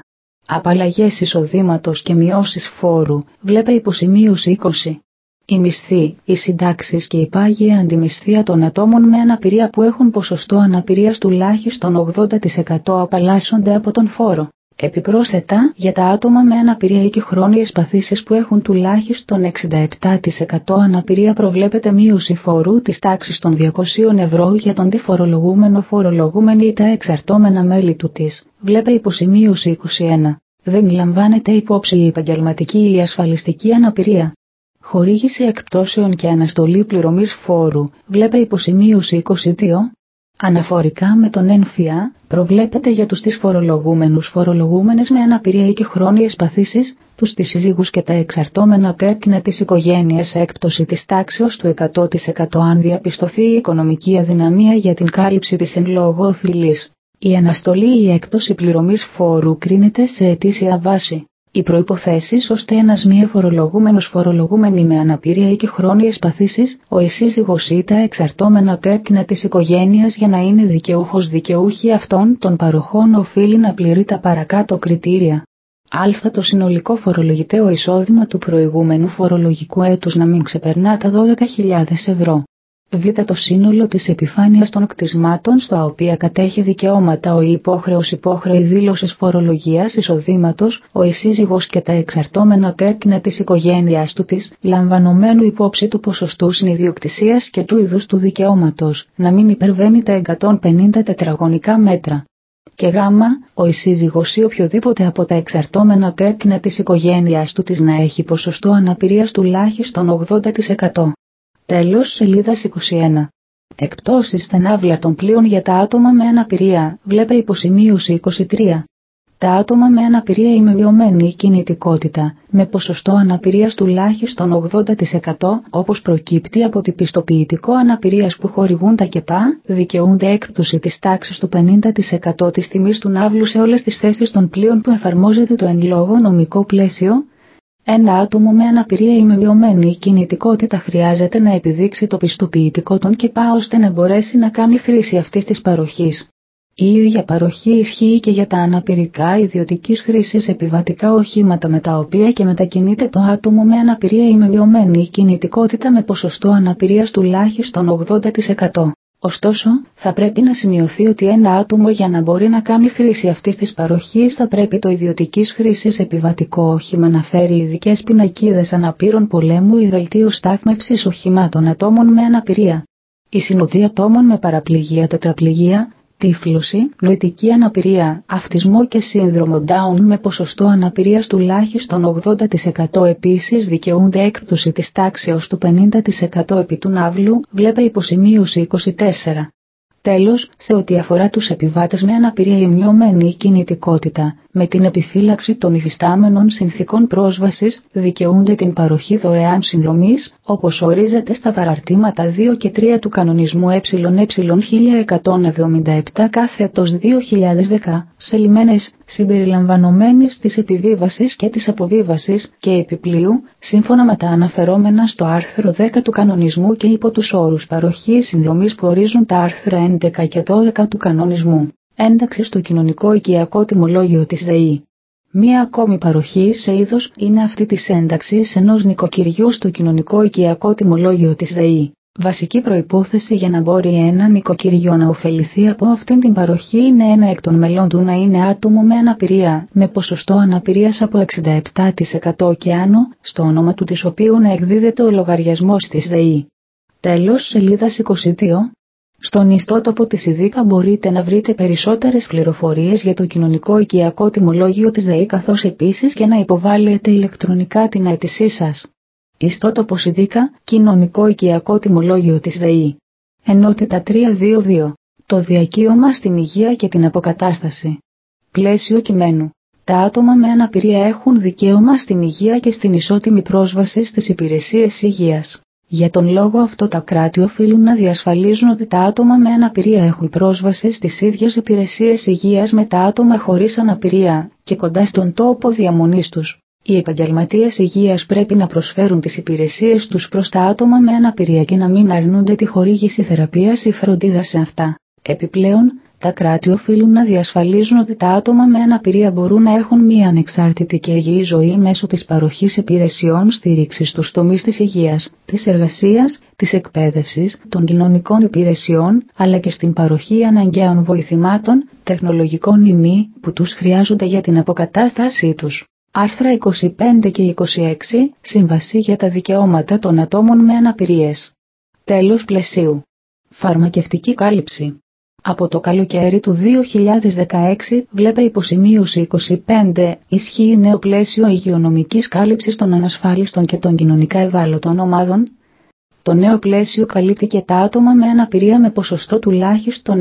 Απαλλαγές εισοδήματος και μειώσεις φόρου, βλέπε υποσημείωση 20. Οι μισθοί, οι συντάξεις και η πάγια αντιμισθία των ατόμων με αναπηρία που έχουν ποσοστό αναπηρίας τουλάχιστον 80% απαλλάσσονται από τον φόρο. Επιπρόσθετα, για τα άτομα με αναπηρία ή και χρόνιες παθήσεις που έχουν τουλάχιστον 67% αναπηρία προβλέπεται μείωση φόρου της τάξης των 200 ευρώ για τον τη φορολογούμενη ή τα εξαρτώμενα μέλη του της. Βλέπε υποσημείωση 21. Δεν λαμβάνεται υπόψη η επαγγελματική ή ασφαλιστική αναπηρία. Χορήγηση εκπτώσεων και αναστολή πληρωμής φόρου, βλέπε υποσημείωση 22. Αναφορικά με τον ΕΝΦΙΑ, προβλέπεται για τους τις φορολογούμενες με αναπηρία ή και χρόνιες παθήσεις, τους τις σύζυγους και τα εξαρτώμενα τέκνα της οικογένειας έκπτωση της τάξεως του 100% αν διαπιστωθεί η οικονομική αδυναμία για την κάλυψη της εν λόγω οφειλής. Η αναστολή ή η έκπτωση πληρωμής φόρου κρίνεται σε ετήσια βάση. Οι προϋποθέσεις ώστε ένας μη φορολογούμενη με αναπηρία ή και χρόνιες παθήσεις, ο σύζυγος ή τα εξαρτώμενα τέκνα της οικογένειας για να είναι δικαιούχοι αυτών των παροχών οφείλει να πληρεί τα παρακάτω κριτήρια. Α. Το συνολικό φορολογητέο εισόδημα του προηγούμενου φορολογικού έτους να μην ξεπερνά τα 12.000 ευρώ. Β. Το σύνολο της επιφάνειας των κτισμάτων στα οποία κατέχει δικαιώματα ο υπόχρεη δήλωσης φορολογίας εισοδήματος, ο σύζυγος και τα εξαρτώμενα τέκνα της οικογένειας του της, λαμβανομένου υπόψη του ποσοστού συνειδιοκτησίας και του είδους του δικαιώματος, να μην υπερβαίνει τα 150 τετραγωνικά μέτρα. Και Γ. Ο σύζυγος ή οποιοδήποτε από τα εξαρτώμενα τέκνα της οικογένειας του της να έχει ποσοστό αναπηρίας τουλάχιστον 80%. Τέλος σελίδας 21. Εκπτώσεις στενάβλατων πλοίων για τα άτομα με αναπηρία, βλέπε υποσημείωση 23. Τα άτομα με αναπηρία ή με μειωμένη κινητικότητα, με ποσοστό αναπηρίας τουλάχιστον 80%, όπως προκύπτει από την πιστοποιητικό αναπηρίας που χορηγούν τα ΚΕΠΑ, δικαιούνται έκπτωση της τάξης του 50% της τιμής του ναύλου σε όλες τις θέσεις των πλοίων που εφαρμόζεται το εν λόγω νομικό πλαίσιο. Ένα άτομο με αναπηρία ή με μειωμένη κινητικότητα χρειάζεται να επιδείξει το πιστοποιητικό των ΚΕΠΑ ώστε να μπορέσει να κάνει χρήση αυτής της παροχής. Η ίδια παροχή ισχύει και για τα αναπηρικά ιδιωτικής χρήσης επιβατικά οχήματα με τα οποία και μετακινείται το άτομο με αναπηρία ή με μειωμένη κινητικότητα με ποσοστό αναπηρίας τουλάχιστον 80%. Ωστόσο, θα πρέπει να σημειωθεί ότι ένα άτομο για να μπορεί να κάνει χρήση αυτής της παροχής θα πρέπει το ιδιωτικής χρήσης επιβατικό όχημα να φέρει ειδικές πινακίδες αναπήρων πολέμου ή δελτίο στάθμευσης οχημάτων ατόμων με αναπηρία. Η συνοδεία ατόμων με παραπληγία, τετραπληγία, τύφλωση, νοητική αναπηρία, αυτισμό και σύνδρομο Down με ποσοστό αναπηρίας τουλάχιστον 80% επίσης δικαιούνται έκπτωση της τάξεως του 50% επί του ναύλου, βλέπε υποσημείωση 24. Τέλος, σε ό,τι αφορά τους επιβάτες με αναπηρία ή μειωμένη κινητικότητα, με την επιφύλαξη των υφιστάμενων συνθήκων πρόσβασης, δικαιούνται την παροχή δωρεάν συνδρομής, όπως ορίζεται στα παραρτήματα 2 και 3 του κανονισμού ΕΕ 1177 κάθετος 2010, σε λιμένες, συμπεριλαμβανομένης της επιβίβασης και της αποβίβασης και επιπλοίου, σύμφωνα με τα αναφερόμενα στο άρθρο 10 του κανονισμού και υπό τους όρους παροχής συνδρομής που ορίζουν τα άρθρα 11 και 12 του κανονισμού. Ένταξη στο κοινωνικό οικιακό τιμολόγιο της ΔΕΗ. Μία ακόμη παροχή σε είδος είναι αυτή της ένταξης ενός νοικοκυριού στο κοινωνικό οικιακό τιμολόγιο της ΔΕΗ. Βασική προϋπόθεση για να μπορεί ένα νοικοκυριό να ωφεληθεί από αυτήν την παροχή είναι ένα εκ των μελών του να είναι άτομο με αναπηρία, με ποσοστό αναπηρίας από 67% και άνω, στο όνομα του της οποίου να εκδίδεται ο λογαριασμός της ΔΕΗ. Τέλος σελίδας 22. Στον ιστότοπο της ΙΔΙΚΑ μπορείτε να βρείτε περισσότερες πληροφορίες για το κοινωνικό οικιακό τιμολόγιο της ΔΕΗ καθώς επίσης και να υποβάλλετε ηλεκτρονικά την αίτησή σας. Ιστότοπος ΙΔΙΚΑ, κοινωνικό οικιακό τιμολόγιο της ΔΕΗ. Ενότητα 322. Το διακύωμα στην υγεία και την αποκατάσταση. Πλαίσιο κειμένου. Τα άτομα με αναπηρία έχουν δικαίωμα στην υγεία και στην ισότιμη πρόσβαση στις υπηρεσίες υγείας. Για τον λόγο αυτό τα κράτη οφείλουν να διασφαλίζουν ότι τα άτομα με αναπηρία έχουν πρόσβαση στις ίδιες υπηρεσίες υγείας με τα άτομα χωρίς αναπηρία και κοντά στον τόπο διαμονής τους. Οι επαγγελματίες υγείας πρέπει να προσφέρουν τις υπηρεσίες τους προς τα άτομα με αναπηρία και να μην αρνούνται τη χορήγηση θεραπείας ή φροντίδα σε αυτά. Επιπλέον, τα κράτη οφείλουν να διασφαλίζουν ότι τα άτομα με αναπηρία μπορούν να έχουν μια ανεξάρτητη και υγιή ζωή μέσω της παροχής υπηρεσιών στήριξης στους τομείς της υγείας, της εργασίας, της εκπαίδευσης, των κοινωνικών υπηρεσιών, αλλά και στην παροχή αναγκαίων βοηθημάτων, τεχνολογικών ή μη, που τους χρειάζονται για την αποκατάστασή τους. Άρθρα 25 και 26, Σύμβαση για τα Δικαιώματα των Ατόμων με Αναπηρίες. Τέλος πλαισίου. Φαρμακευτική κάλυψη. Από το καλοκαίρι του 2016, βλέπε υποσημείωση 25, ισχύει νέο πλαίσιο υγειονομικής κάλυψης των ανασφάλιστων και των κοινωνικά ευάλωτων ομάδων. Το νέο πλαίσιο καλύπτει και τα άτομα με αναπηρία με ποσοστό τουλάχιστον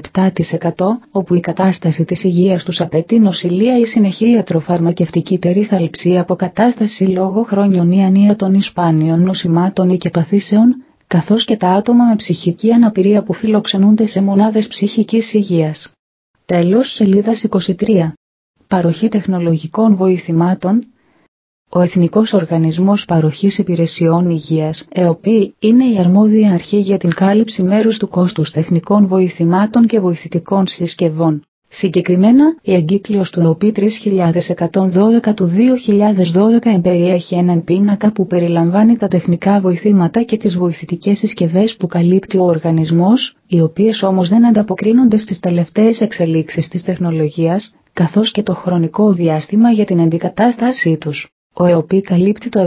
67%, όπου η κατάσταση της υγείας τους απαιτεί νοσηλεία ή συνεχή ιατροφαρμακευτική περίθαλψη ή αποκατάσταση λόγω χρόνιων ή ανίατων ή σπάνιων νοσημάτων ή και παθήσεων, καθώς και τα άτομα με ψυχική αναπηρία που φιλοξενούνται σε μονάδες ψυχικής υγείας. Τέλος σελίδας 23. Παροχή τεχνολογικών βοηθημάτων. Ο Εθνικός Οργανισμός Παροχής Υπηρεσιών Υγείας, ΕΟΠΗ, είναι η αρμόδια αρχή για την κάλυψη μέρους του κόστους τεχνικών βοηθημάτων και βοηθητικών συσκευών. Συγκεκριμένα, η εγκύκλειος του ΕΟΠΗ 3112 του 2012 εμπεριέχει έναν πίνακα που περιλαμβάνει τα τεχνικά βοηθήματα και τις βοηθητικές συσκευές που καλύπτει ο οργανισμός, οι οποίες όμως δεν ανταποκρίνονται στις τελευταίες εξελίξεις της τεχνολογίας, καθώς και το χρονικό διάστημα για την αντικατάστασή τους. Ο ΕΟΠΗ καλύπτει το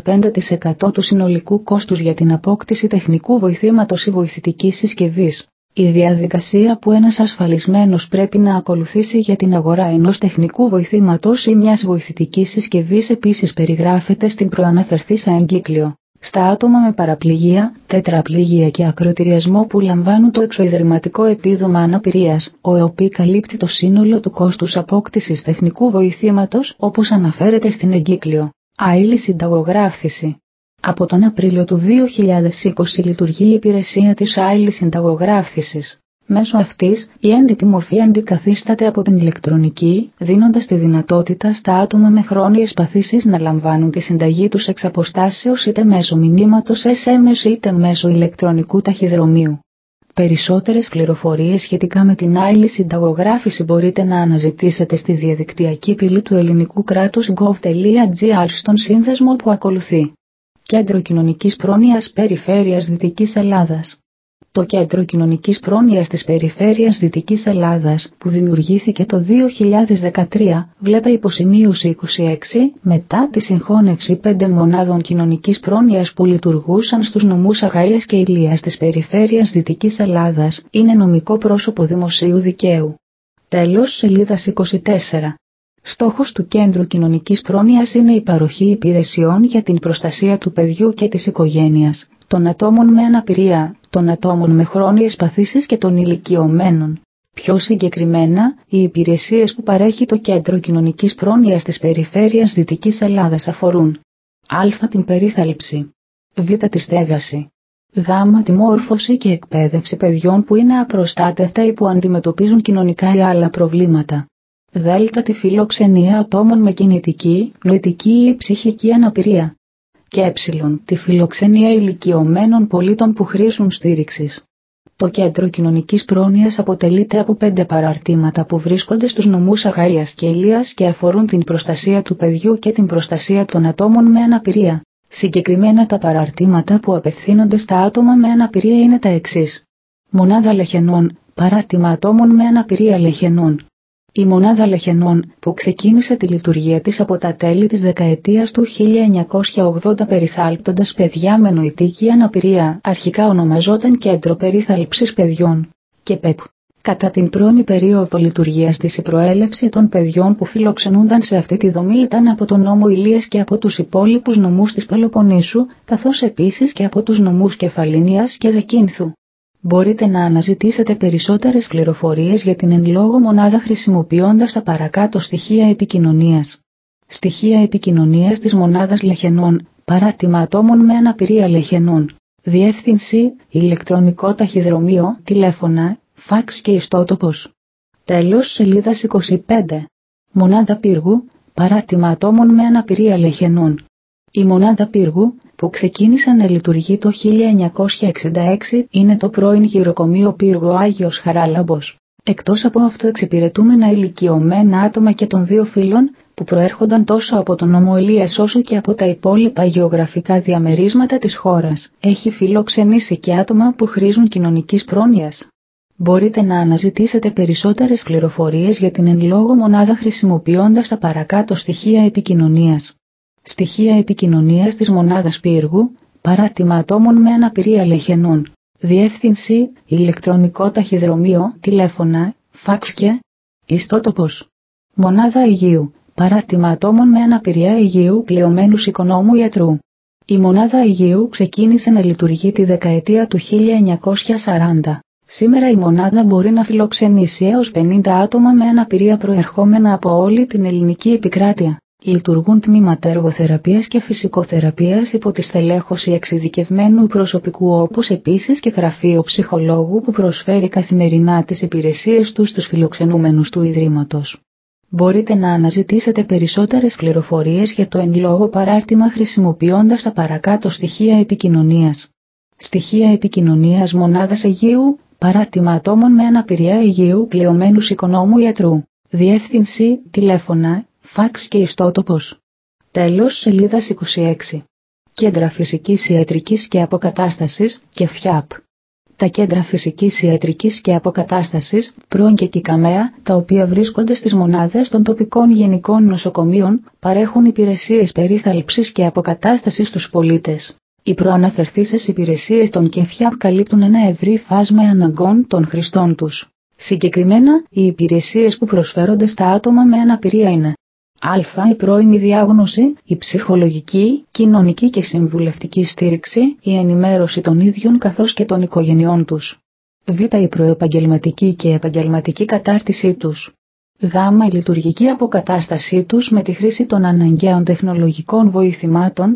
75% του συνολικού κόστους για την απόκτηση τεχνικού βοηθήματος ή βοηθητικής συσκευής. Η διαδικασία που ένας ασφαλισμένος πρέπει να ακολουθήσει για την αγορά ενός τεχνικού βοηθήματος ή μιας βοηθητικής συσκευής επίσης περιγράφεται στην προαναφερθήσα εγκύκλιο. Στα άτομα με παραπληγία, τετραπληγία και ακροτηριασμό που λαμβάνουν το εξωιδρυματικό επίδομα αναπηρίας, ο ΕΟΠΗ καλύπτει το σύνολο του κόστους απόκτησης τεχνικού βοηθήματος όπως αναφέρεται στην εγκύκλιο. Άειλη συνταγογράφηση. Από τον Απρίλιο του 2020 λειτουργεί η υπηρεσία της άειλης συνταγογράφησης. Μέσω αυτής, η έντυπη μορφή αντικαθίσταται από την ηλεκτρονική, δίνοντας τη δυνατότητα στα άτομα με χρόνιες παθήσεις να λαμβάνουν τη συνταγή τους εξ αποστάσεως είτε μέσω μηνύματος SMS είτε μέσω ηλεκτρονικού ταχυδρομείου. Περισσότερες πληροφορίες σχετικά με την άειλη συνταγογράφηση μπορείτε να αναζητήσετε στη διαδικτυακή πύλη του ελληνικού κράτους gov.gr στον σύνδεσμο που ακολουθεί. Κέντρο Κοινωνικής Πρόνοιας Περιφέρειας Δυτικής Ελλάδας. Το Κέντρο Κοινωνικής Πρόνοιας της Περιφέρειας Δυτικής Ελλάδας, που δημιουργήθηκε το 2013, βλέπε υποσημείωση 26, μετά τη συγχώνευση 5 μονάδων κοινωνικής πρόνοιας που λειτουργούσαν στους νομούς Αγαΐας και Ηλίας της Περιφέρειας Δυτικής Ελλάδας, είναι νομικό πρόσωπο δημοσίου δικαίου. Τέλος σελίδας 24. Στόχος του Κέντρου Κοινωνικής Πρόνοιας είναι η παροχή υπηρεσιών για την προστασία του παιδιού και της οικογένειας, των ατόμων με αναπηρία, των ατόμων με χρόνιες παθήσεις και των ηλικιωμένων. Πιο συγκεκριμένα, οι υπηρεσίες που παρέχει το Κέντρο Κοινωνικής Πρόνοιας της Περιφέρειας Δυτικής Ελλάδας αφορούν α. την περίθαλψη, β. τη στέγαση, γ. τη μόρφωση και εκπαίδευση παιδιών που είναι απροστάτευτα ή που αντιμετωπίζουν κοινωνικά ή άλλα προβλήματα, δ. τη φιλοξενία ατόμων με κινητική, νοητική ή ψυχική αναπηρία και ε. τη φιλοξενία ηλικιωμένων πολίτων που χρήζουν στήριξης. Το Κέντρο Κοινωνικής Πρόνοιας αποτελείται από 5 παραρτήματα που βρίσκονται στους νομούς Αγαΐας και Ηλίας και αφορούν την προστασία του παιδιού και την προστασία των ατόμων με αναπηρία. Συγκεκριμένα τα παραρτήματα που απευθύνονται στα άτομα με αναπηρία είναι τα εξής. Μονάδα Λεχενών, παράρτημα ατόμων με αναπηρία Λεχενών. Η Μονάδα Λεχενών, που ξεκίνησε τη λειτουργία της από τα τέλη της δεκαετίας του 1980 περιθάλπτοντας παιδιά με νοητική αναπηρία, αρχικά ονομαζόταν Κέντρο Περίθαλψης Παιδιών και ΠΕΠ. Κατά την πρώιμη περίοδο λειτουργίας της η προέλευση των παιδιών που φιλοξενούνταν σε αυτή τη δομή ήταν από τον νόμο Ηλίας και από τους υπόλοιπους νομούς της Πελοποννήσου, καθώς επίσης και από τους νομούς Κεφαλίνιας και Ζακίνθου. Μπορείτε να αναζητήσετε περισσότερες πληροφορίες για την εν λόγω μονάδα χρησιμοποιώντας τα παρακάτω στοιχεία επικοινωνίας. Στοιχεία επικοινωνίας της Μονάδας Λεχενών, παράρτημα ατόμων με αναπηρία Λεχενών. Διεύθυνση, ηλεκτρονικό ταχυδρομείο, τηλέφωνα, φαξ και ιστότοπος. Τέλος σελίδας 25. Μονάδα Πύργου, παράρτημα ατόμων με αναπηρία Λεχενών. Η Μονάδα Πύργου, που ξεκίνησε να λειτουργεί το 1966, είναι το πρώην γυροκομείο Πύργο Άγιος Χαράλαμπος. Εκτός από αυτό εξυπηρετούμενα ηλικιωμένα άτομα και των δύο φύλων, που προέρχονταν τόσο από τον νομό Ηλίας όσο και από τα υπόλοιπα γεωγραφικά διαμερίσματα της χώρας, έχει φιλοξενήσει και άτομα που χρήζουν κοινωνικής πρόνοιας. Μπορείτε να αναζητήσετε περισσότερες πληροφορίες για την εν λόγω μονάδα χρησιμοποιώντας τα παρακάτω στοιχεία επικοινωνίας. Στοιχεία επικοινωνίας της μονάδας πύργου, παράρτημα ατόμων με αναπηρία λεχενών, διεύθυνση, ηλεκτρονικό ταχυδρομείο, τηλέφωνα, φαξ και ιστότοπος. Μονάδα υγείου, παράρτημα ατόμων με αναπηρία υγείου πληωμένους οικονόμου ιατρού. Η μονάδα υγείου ξεκίνησε να λειτουργεί τη δεκαετία του 1940. Σήμερα η μονάδα μπορεί να φιλοξενήσει έως 50 άτομα με αναπηρία προερχόμενα από όλη την ελληνική επικράτεια. Λειτουργούν τμήματα εργοθεραπείας και φυσικοθεραπείας υπό τη στελέχωση εξειδικευμένου προσωπικού, όπως επίσης και γραφείο ψυχολόγου που προσφέρει καθημερινά τις υπηρεσίες του στους φιλοξενούμενους του Ιδρύματος. Μπορείτε να αναζητήσετε περισσότερες πληροφορίες για το εν λόγω παράρτημα χρησιμοποιώντας τα παρακάτω στοιχεία επικοινωνίας. Στοιχεία επικοινωνίας μονάδας υγείου, παράρτημα ατόμων με αναπηρία υγείου πληωμένους οικονόμου ιατρού. Διεύθυνση, τηλέφωνα, φαξ και ιστότοπος. Τέλος σελίδας 26. Κέντρα φυσικής ιατρικής και αποκατάστασης, ΚΕΦΙΑΠ. Τα κέντρα φυσικής ιατρικής και αποκατάστασης, πρώην και ΚΙΚΑΜΕΑ, τα οποία βρίσκονται στις μονάδες των τοπικών γενικών νοσοκομείων, παρέχουν υπηρεσίες περίθαλψης και αποκατάστασης στους πολίτες. Οι προαναφερθήσεις υπηρεσίες των ΚΕΦΙΑΠ καλύπτουν ένα ευρύ φάσμα αναγκών των χρηστών τους. Συγκεκριμένα, οι υπηρεσίες που προσφέρονται στα άτομα με αναπηρία είναι Α. Η πρώιμη διάγνωση, η ψυχολογική, κοινωνική και συμβουλευτική στήριξη, η ενημέρωση των ίδιων καθώς και των οικογενειών τους. Β. Η προεπαγγελματική και επαγγελματική κατάρτισή τους. Γ. Η λειτουργική αποκατάστασή τους με τη χρήση των αναγκαίων τεχνολογικών βοηθημάτων.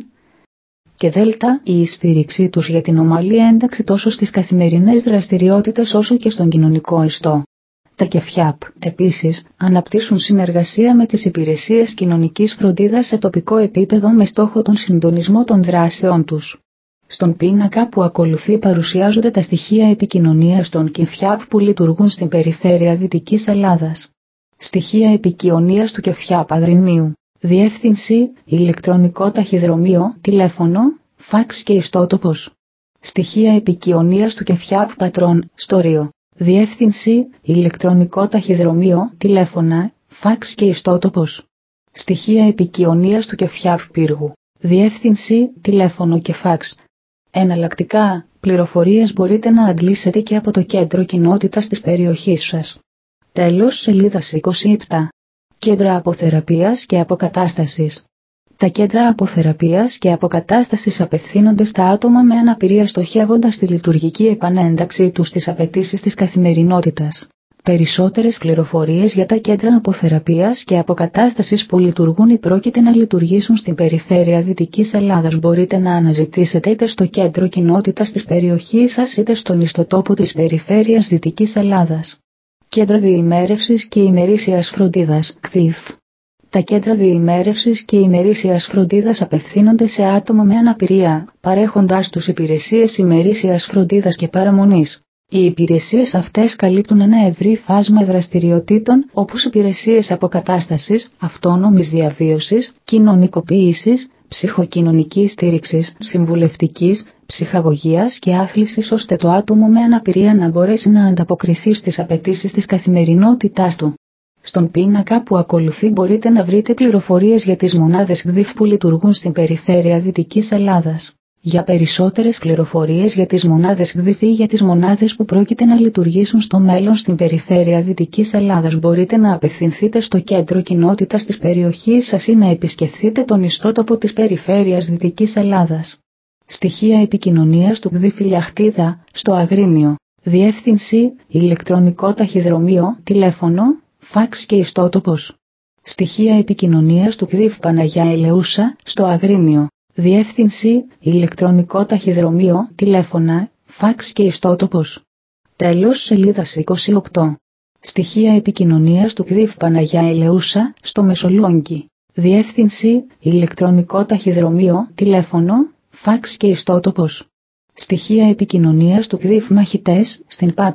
Και Δ. Η στήριξή τους για την ομαλή ένταξη τόσο στις καθημερινές δραστηριότητες όσο και στον κοινωνικό ιστό. Τα ΚΕΦΙΑΠ, επίσης, αναπτύσσουν συνεργασία με τις υπηρεσίες κοινωνικής φροντίδας σε τοπικό επίπεδο με στόχο τον συντονισμό των δράσεών τους. Στον πίνακα που ακολουθεί παρουσιάζονται τα στοιχεία επικοινωνίας των ΚΕΦΙΑΠ που λειτουργούν στην περιφέρεια Δυτικής Ελλάδας. Στοιχεία επικοινωνίας του ΚΕΦΙΑΠ Αγρινίου. Διεύθυνση, ηλεκτρονικό ταχυδρομείο, τηλέφωνο, φαξ και ιστότοπος. Στοιχεία επικοινωνίας του ΚΕΦΙΑΠ Πατρών, Στορίο. Διεύθυνση, ηλεκτρονικό ταχυδρομείο, τηλέφωνα, φαξ και ιστότοπος. Στοιχεία επικοινωνίας του ΚΕΦΙΑΠ Πύργου. Διεύθυνση, τηλέφωνο και φαξ. Εναλλακτικά, πληροφορίες μπορείτε να αντλήσετε και από το κέντρο κοινότητας της περιοχής σας. Τέλος σελίδας 27. Κέντρα αποθεραπείας και αποκατάστασης. Τα κέντρα αποθεραπείας και αποκατάστασης απευθύνονται στα άτομα με αναπηρία στοχεύοντας τη λειτουργική επανένταξή τους στις απαιτήσεις της καθημερινότητας. Περισσότερες πληροφορίες για τα κέντρα αποθεραπείας και αποκατάστασης που λειτουργούν ή πρόκειται να λειτουργήσουν στην περιφέρεια Δυτικής Ελλάδας μπορείτε να αναζητήσετε είτε στο κέντρο κοινότητας της περιοχής σας είτε στον ιστοτόπο της περιφέρειας Δυτικής Ελλάδας. Κέντρο διημέρευσης και ημερήσιας φροντίδας, ΚΔΙΦ. Τα κέντρα διημέρευσης και ημερήσιας φροντίδας απευθύνονται σε άτομα με αναπηρία, παρέχοντάς τους υπηρεσίες ημερήσιας φροντίδας και παραμονής. Οι υπηρεσίες αυτές καλύπτουν ένα ευρύ φάσμα δραστηριοτήτων όπως υπηρεσίες αποκατάστασης, αυτόνομης διαβίωσης, κοινωνικοποίησης, ψυχοκοινωνικής στήριξης, συμβουλευτικής, ψυχαγωγίας και άθλησης ώστε το άτομο με αναπηρία να μπορέσει να ανταποκριθεί στις απαιτήσεις της καθημερινότητάς του. Στον πίνακα που ακολουθεί μπορείτε να βρείτε πληροφορίες για τις μονάδες ΚΔΙΦ που λειτουργούν στην περιφέρεια Δυτικής Ελλάδας. Για περισσότερες πληροφορίες για τις μονάδες ΚΔΙΦ ή για τις μονάδες που πρόκειται να λειτουργήσουν στο μέλλον στην περιφέρεια Δυτικής Ελλάδας μπορείτε να απευθυνθείτε στο κέντρο κοινότητας της περιοχής σας ή να επισκεφθείτε τον ιστότοπο της περιφέρειας Δυτικής Ελλάδας. Στοιχεία επικοινωνίας του ΚΔΙΦ Λιαχτίδα, στο Αγρίνιο. Διεύθυνση, ηλεκτρονικό ταχυδρομείο, τηλέφωνο, φαξ και ιστότοπος. Στοιχεία επικοινωνίας του ΚΔΙΦ Παναγιά Ελεούσα, στο Αγρίνιο. Διεύθυνση, ηλεκτρονικό ταχυδρομείο, τηλέφωνα, φαξ και ιστότοπος. Τέλος σελίδας 28. Στοιχεία επικοινωνίας του ΚΔΙΦ Παναγιά Ελεούσα, στο Μεσολόγγι. Διεύθυνση, ηλεκτρονικό ταχυδρομείο, τηλέφωνο, φαξ και ιστότοπος. Στοιχεία επικοινωνίας του ΚΔΙΦ Μαχητές, στην Πάτρα.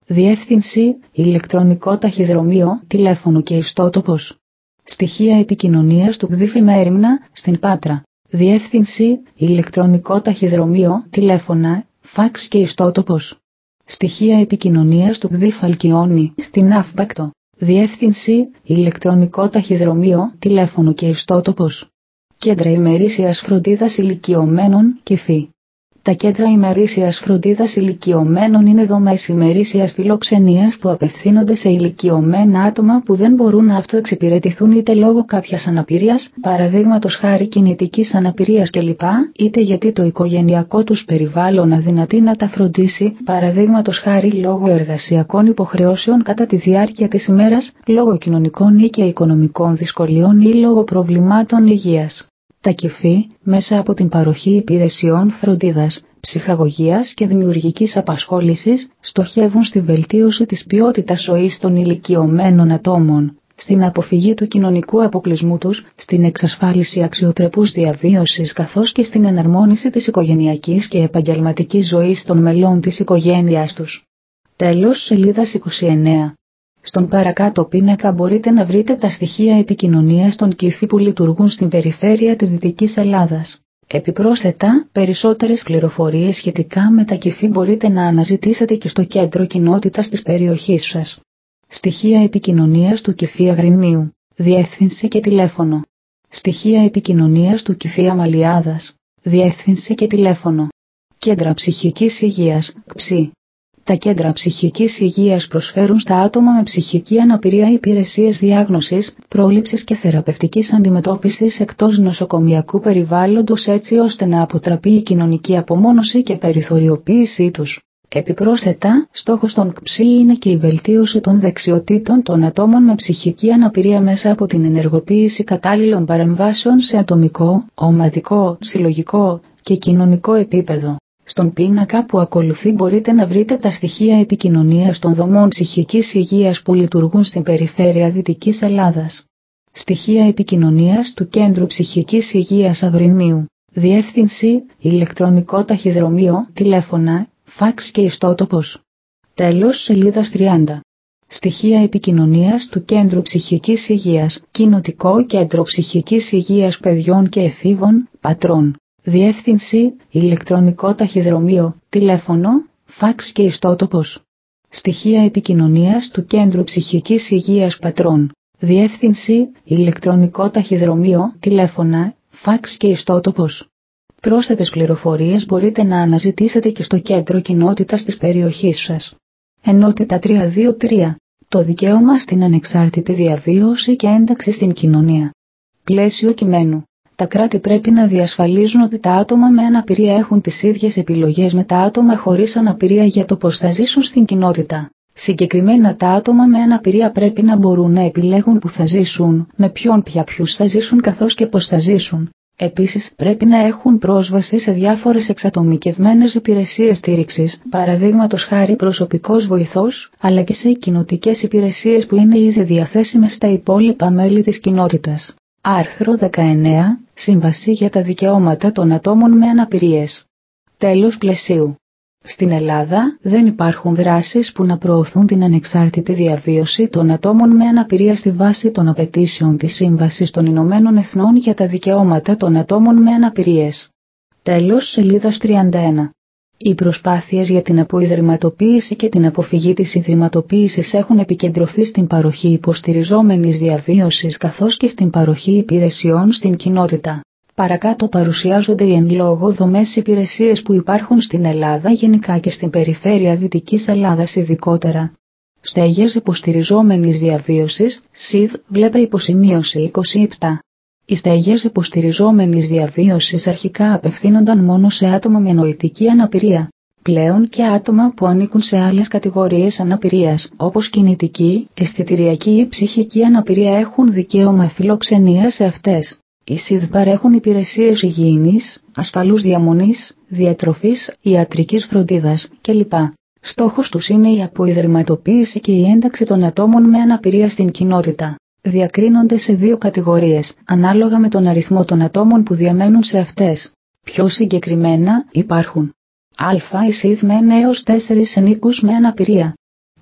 Διεύθυνση, ηλεκτρονικό ταχυδρομείο, τηλέφωνο και ιστότοπος. Στοιχεία επικοινωνίας του ΚΔΙΦ Μέριμνα, στην Πάτρα. Διεύθυνση, ηλεκτρονικό ταχυδρομείο, τηλέφωνα, φαξ και ιστότοπος. Στοιχεία επικοινωνίας του ΚΔΙΦ Αλκιόνι, στην Αύπακτο. Διεύθυνση, ηλεκτρονικό ταχυδρομείο, τηλέφωνο και ιστότοπος. Κέντρα ημερήσιας φροντίδας ηλικιωμένων, ΚΙΦΗ. Τα κέντρα ημερήσιας φροντίδας ηλικιωμένων είναι δομές ημερήσιας φιλοξενίας που απευθύνονται σε ηλικιωμένα άτομα που δεν μπορούν να αυτοεξυπηρετηθούν είτε λόγω κάποιας αναπηρίας, παραδείγματος χάρη κινητικής αναπηρίας κλπ., είτε γιατί το οικογενειακό τους περιβάλλον αδυνατεί να τα φροντίσει, παραδείγματος χάρη λόγω εργασιακών υποχρεώσεων κατά τη διάρκεια της ημέρας, λόγω κοινωνικών ή και οικονομικών δυσκολιών ή λόγω προβλημάτων υγείας. Τα ΚΙΦΗ, μέσα από την παροχή υπηρεσιών φροντίδας, ψυχαγωγίας και δημιουργικής απασχόλησης, στοχεύουν στη βελτίωση της ποιότητας ζωής των ηλικιωμένων ατόμων, στην αποφυγή του κοινωνικού αποκλεισμού τους, στην εξασφάλιση αξιοπρεπούς διαβίωσης καθώς και στην εναρμόνιση της οικογενειακής και επαγγελματικής ζωής των μελών της οικογένειας τους. Τέλος σελίδας 29. Στον παρακάτω πίνακα μπορείτε να βρείτε τα στοιχεία επικοινωνίας των ΚΙΦΗ που λειτουργούν στην περιφέρεια της Δυτικής Ελλάδας. Επιπρόσθετα, περισσότερες πληροφορίες σχετικά με τα ΚΙΦΗ μπορείτε να αναζητήσετε και στο κέντρο κοινότητας της περιοχής σας. Στοιχεία επικοινωνίας του ΚΙΦΗ Αγρινίου, διεύθυνση και τηλέφωνο. Στοιχεία επικοινωνίας του ΚΙΦΗ Αμαλιάδας, διεύθυνση και τηλέφωνο. Κέντρα ψυχικής υγείας, ΚΨΗ. Τα κέντρα ψυχικής υγείας προσφέρουν στα άτομα με ψυχική αναπηρία υπηρεσίες διάγνωσης, πρόληψης και θεραπευτικής αντιμετώπισης εκτός νοσοκομιακού περιβάλλοντος έτσι ώστε να αποτραπεί η κοινωνική απομόνωση και περιθωριοποίησή τους. Επιπρόσθετα, στόχος των ΚΨΗ είναι και η βελτίωση των δεξιοτήτων των ατόμων με ψυχική αναπηρία μέσα από την ενεργοποίηση κατάλληλων παρεμβάσεων σε ατομικό, ομαδικό, συλλογικό και κοινωνικό επίπεδο. Στον πίνακα που ακολουθεί μπορείτε να βρείτε τα στοιχεία επικοινωνίας των δομών ψυχικής υγείας που λειτουργούν στην περιφέρεια Δυτικής Ελλάδας. Στοιχεία επικοινωνίας του Κέντρου Ψυχικής Υγείας Αγρινίου. Διεύθυνση, ηλεκτρονικό ταχυδρομείο, τηλέφωνα, φαξ και ιστότοπος. Τέλος σελίδας 30. Στοιχεία επικοινωνίας του Κέντρου Ψυχικής Υγείας, Κοινοτικό Κέντρο Ψυχικής Υγείας Παιδιών και Εφήβων, Πατρών. Διεύθυνση, ηλεκτρονικό ταχυδρομείο, τηλέφωνο, φαξ και ιστότοπος. Στοιχεία επικοινωνίας του Κέντρου Ψυχικής Υγείας Πατρών. Διεύθυνση, ηλεκτρονικό ταχυδρομείο, τηλέφωνα, φαξ και ιστότοπος. Πρόσθετες πληροφορίες μπορείτε να αναζητήσετε και στο κέντρο κοινότητας της περιοχής σας. Ενότητα 323. Το δικαίωμα στην ανεξάρτητη διαβίωση και ένταξη στην κοινωνία. Πλαίσιο κειμένου. Τα κράτη πρέπει να διασφαλίζουν ότι τα άτομα με αναπηρία έχουν τις ίδιες επιλογές με τα άτομα χωρίς αναπηρία για το πώς θα ζήσουν στην κοινότητα. Συγκεκριμένα τα άτομα με αναπηρία πρέπει να μπορούν να επιλέγουν που θα ζήσουν, με ποιους θα ζήσουν καθώς και πώς θα ζήσουν. Επίσης πρέπει να έχουν πρόσβαση σε διάφορες εξατομικευμένες υπηρεσίες στήριξης, παραδείγματος χάρη προσωπικός βοηθός, αλλά και σε κοινοτικές υπηρεσίες που είναι ήδη διαθέσιμες στα υπόλοιπα μέλη της κοινότητας. Άρθρο 19. Σύμβαση για τα δικαιώματα των ατόμων με αναπηρίες. Τέλος πλαισίου. Στην Ελλάδα δεν υπάρχουν δράσεις που να προωθούν την ανεξάρτητη διαβίωση των ατόμων με αναπηρία στη βάση των απαιτήσεων της Σύμβασης των Ηνωμένων Εθνών για τα δικαιώματα των ατόμων με αναπηρίες. Τέλος σελίδας 31. Οι προσπάθειες για την αποϊδρυματοποίηση και την αποφυγή της ιδρυματοποίησης έχουν επικεντρωθεί στην παροχή υποστηριζόμενης διαβίωσης καθώς και στην παροχή υπηρεσιών στην κοινότητα. Παρακάτω παρουσιάζονται οι εν λόγω δομές υπηρεσίες που υπάρχουν στην Ελλάδα γενικά και στην περιφέρεια Δυτικής Ελλάδας ειδικότερα. Στέγες υποστηριζόμενης διαβίωσης, ΣΥΔ, βλέπε υποσημείωση 27. Οι στέγες υποστηριζόμενης διαβίωσης αρχικά απευθύνονταν μόνο σε άτομα με νοητική αναπηρία. Πλέον και άτομα που ανήκουν σε άλλες κατηγορίες αναπηρίας, όπως κινητική, αισθητηριακή ή ψυχική αναπηρία έχουν δικαίωμα φιλοξενίας σε αυτές. Οι ΣΥΔ παρέχουν υπηρεσίες υγιεινής, ασφαλούς διαμονής, διατροφής, ιατρικής φροντίδας κλπ. Στόχος τους είναι η αποϊδρυματοποίηση και η ένταξη των ατόμων με αναπηρία στην κοινότητα. Διακρίνονται σε δύο κατηγορίες, ανάλογα με τον αριθμό των ατόμων που διαμένουν σε αυτές. Πιο συγκεκριμένα, υπάρχουν α. οι ΣΥΔ με 1 έως 4 ενίκους με αναπηρία.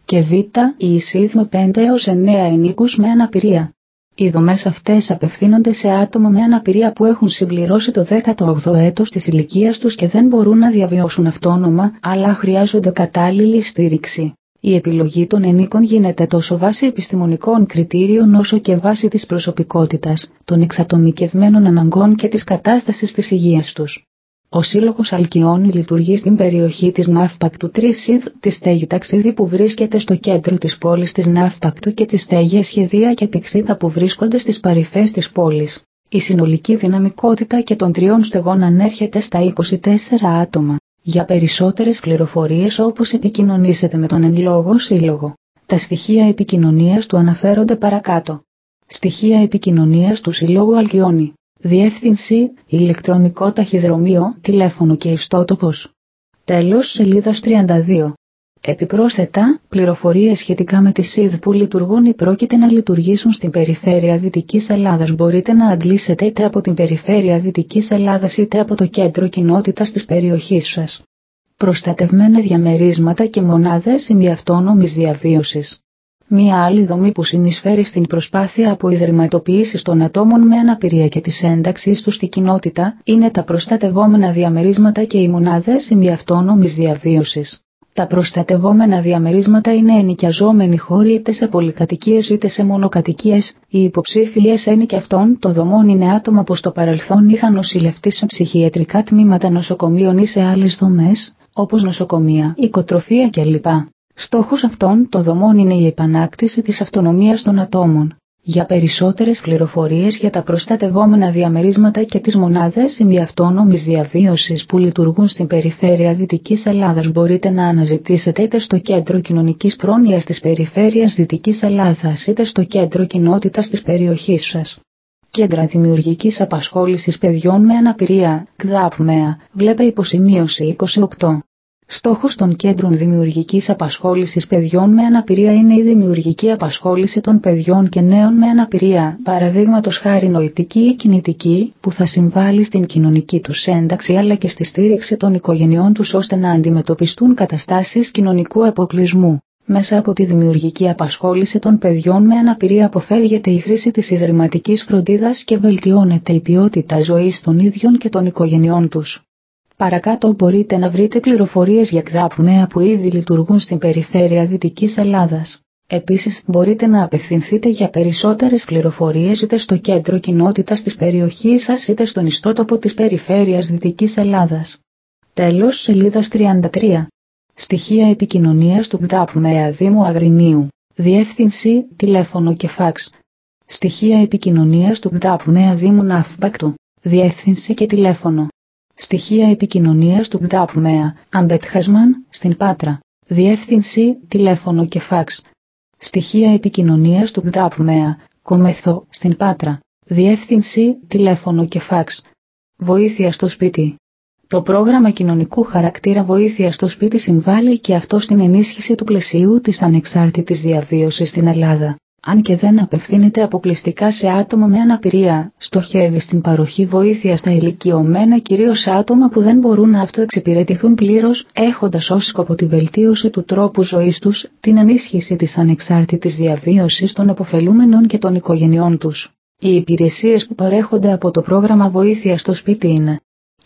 και Β, η ΣΥΔ με 5 έως 9 ενίκους με αναπηρία. Οι δομές αυτές απευθύνονται σε άτομα με αναπηρία που έχουν συμπληρώσει το 18ο έτος της ηλικίας τους και δεν μπορούν να διαβιώσουν αυτόνομα, αλλά χρειάζονται κατάλληλη στήριξη. Η επιλογή των ενίκων γίνεται τόσο βάσει επιστημονικών κριτήριων όσο και βάσει της προσωπικότητας, των εξατομικευμένων αναγκών και της κατάστασης της υγείας τους. Ο Σύλλογος Αλκιόνι λειτουργεί στην περιοχή της Ναύπακτου 3 ΣΥΔ, τη στέγη Ταξίδι που βρίσκεται στο κέντρο της πόλης της Ναύπακτου και τη στέγη Σχεδία και Πηξίδα που βρίσκονται στις παρυφές της πόλης. Η συνολική δυναμικότητα και των 3 στεγών ανέρχεται στα 24 άτομα. Για περισσότερες πληροφορίες όπως επικοινωνήσετε με τον εν λόγω σύλλογο. Τα στοιχεία επικοινωνίας του αναφέρονται παρακάτω. Στοιχεία επικοινωνίας του Συλλόγου Αλκιόνι. Διεύθυνση, ηλεκτρονικό ταχυδρομείο, τηλέφωνο και ιστότοπος. Τέλος σελίδας 32. Επιπρόσθετα, πληροφορίες σχετικά με τις ΣΥΔ που λειτουργούν ή πρόκειται να λειτουργήσουν στην περιφέρεια Δυτικής Ελλάδας μπορείτε να αντλήσετε είτε από την περιφέρεια Δυτικής Ελλάδας είτε από το κέντρο κοινότητας της περιοχής σας. Προστατευμένα διαμερίσματα και μονάδες ημιαυτόνομης διαβίωσης. Μία άλλη δομή που συνεισφέρει στην προσπάθεια αποϊδρυματοποίησης των ατόμων με αναπηρία και της ένταξής τους στην κοινότητα είναι τα προστατευόμενα διαμερίσματα και οι μονάδες ημιαυτόνομης διαβίωσης. Τα προστατευόμενα διαμερίσματα είναι ενοικιαζόμενοι χώροι είτε σε πολυκατοικίες είτε σε μονοκατοικίες. Οι υποψήφιες ένικοι αυτών των δομών είναι άτομα που στο παρελθόν είχαν νοσηλευτεί σε ψυχιατρικά τμήματα νοσοκομείων ή σε άλλες δομές, όπως νοσοκομεία, οικοτροφία κλπ. Στόχος αυτών των δομών είναι η επανάκτηση της αυτονομίας των ατόμων. Για περισσότερες πληροφορίες για τα προστατευόμενα διαμερίσματα και τις μονάδες ημιαυτόνομης διαβίωσης που λειτουργούν στην περιφέρεια Δυτικής Ελλάδας μπορείτε να αναζητήσετε είτε στο Κέντρο Κοινωνικής Πρόνοιας της Περιφέρειας Δυτικής Ελλάδας είτε στο Κέντρο Κοινότητας της περιοχής σας. Κέντρα Δημιουργικής Απασχόλησης Παιδιών με Αναπηρία, ΚΔΑΠ-ΜΕΑ, βλέπε υποσημείωση 28. Στόχος των κέντρων δημιουργικής απασχόλησης παιδιών με αναπηρία είναι η δημιουργική απασχόληση των παιδιών και νέων με αναπηρία, παραδείγματος χάρη νοητική ή κινητική, που θα συμβάλλει στην κοινωνική τους ένταξη αλλά και στη στήριξη των οικογενειών τους ώστε να αντιμετωπιστούν καταστάσεις κοινωνικού αποκλεισμού. Μέσα από τη δημιουργική απασχόληση των παιδιών με αναπηρία αποφεύγεται η χρήση της ιδρυματικής φροντίδας και βελτιώνεται η ποιότητα ζωής των ίδιων και των οικογενειών τους. Παρακάτω μπορείτε να βρείτε πληροφορίες για ΚΔΑΠ-ΜΕΑ που ήδη λειτουργούν στην περιφέρεια Δυτικής Ελλάδας. Επίσης μπορείτε να απευθυνθείτε για περισσότερες πληροφορίες είτε στο κέντρο κοινότητας της περιοχής σας είτε στον ιστότοπο της περιφέρειας Δυτικής Ελλάδας. Τέλος σελίδας 33. Στοιχεία επικοινωνίας του ΚΔΑΠ-ΜΕΑ Δήμου Αγρινίου. Διεύθυνση, τηλέφωνο και φαξ. Στοιχεία επικοινωνίας του ΚΔΑΠ-ΜΕΑ Δήμου Ναύπακτου. Διεύθυνση και τηλέφωνο. Στοιχεία επικοινωνίας του ΚΔΑΠ-ΜΕΑ Αμπέτχασμαν, στην Πάτρα. Διεύθυνση, τηλέφωνο και φαξ. Στοιχεία επικοινωνίας του ΚΔΑΠ-ΜΕΑ Κομεθό, στην Πάτρα. Διεύθυνση, τηλέφωνο και φαξ. Βοήθεια στο σπίτι. Το πρόγραμμα κοινωνικού χαρακτήρα Βοήθεια στο σπίτι συμβάλλει και αυτό στην ενίσχυση του πλαισίου της ανεξάρτητης διαβίωσης στην Ελλάδα. Αν και δεν απευθύνεται αποκλειστικά σε άτομα με αναπηρία, στοχεύει στην παροχή βοήθεια στα ηλικιωμένα κυρίως άτομα που δεν μπορούν να αυτοεξυπηρετηθούν πλήρως, έχοντας ως σκοπό τη βελτίωση του τρόπου ζωής τους, την ενίσχυση της ανεξάρτητης διαβίωσης των επωφελούμενων και των οικογενειών τους. Οι υπηρεσίες που παρέχονται από το πρόγραμμα Βοήθεια στο σπίτι είναι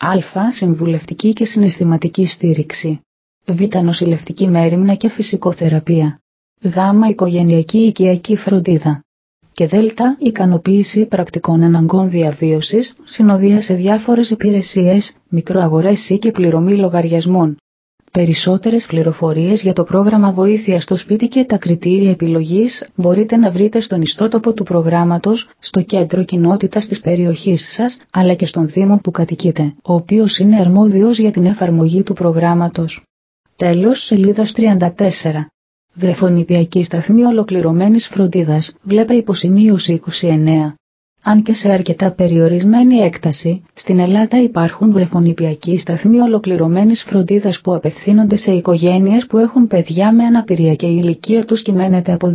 Α. Συμβουλευτική και συναισθηματική στήριξη. Β. Νοσηλευτική μέριμνα και φυσικοθεραπεία. Γ. Οικογενειακή οικιακή φροντίδα. Και Δ. Ικανοποίηση πρακτικών αναγκών διαβίωσης, συνοδεία σε διάφορες υπηρεσίες, μικροαγορές ή και πληρωμή λογαριασμών. Περισσότερες πληροφορίες για το πρόγραμμα Βοήθεια στο σπίτι και τα κριτήρια επιλογής μπορείτε να βρείτε στον ιστότοπο του προγράμματος, στο κέντρο κοινότητας της περιοχής σας, αλλά και στον Δήμο που κατοικείτε, ο οποίος είναι αρμόδιος για την εφαρμογή του προγράμματος. Τέλος σελίδας 34. Βρεφονηπιακή σταθμή ολοκληρωμένης φροντίδας, βλέπε υποσημείωση 29. Αν και σε αρκετά περιορισμένη έκταση, στην Ελλάδα υπάρχουν βρεφονηπιακοί σταθμοί ολοκληρωμένης φροντίδας που απευθύνονται σε οικογένειες που έχουν παιδιά με αναπηρία και η ηλικία τους κυμαίνεται από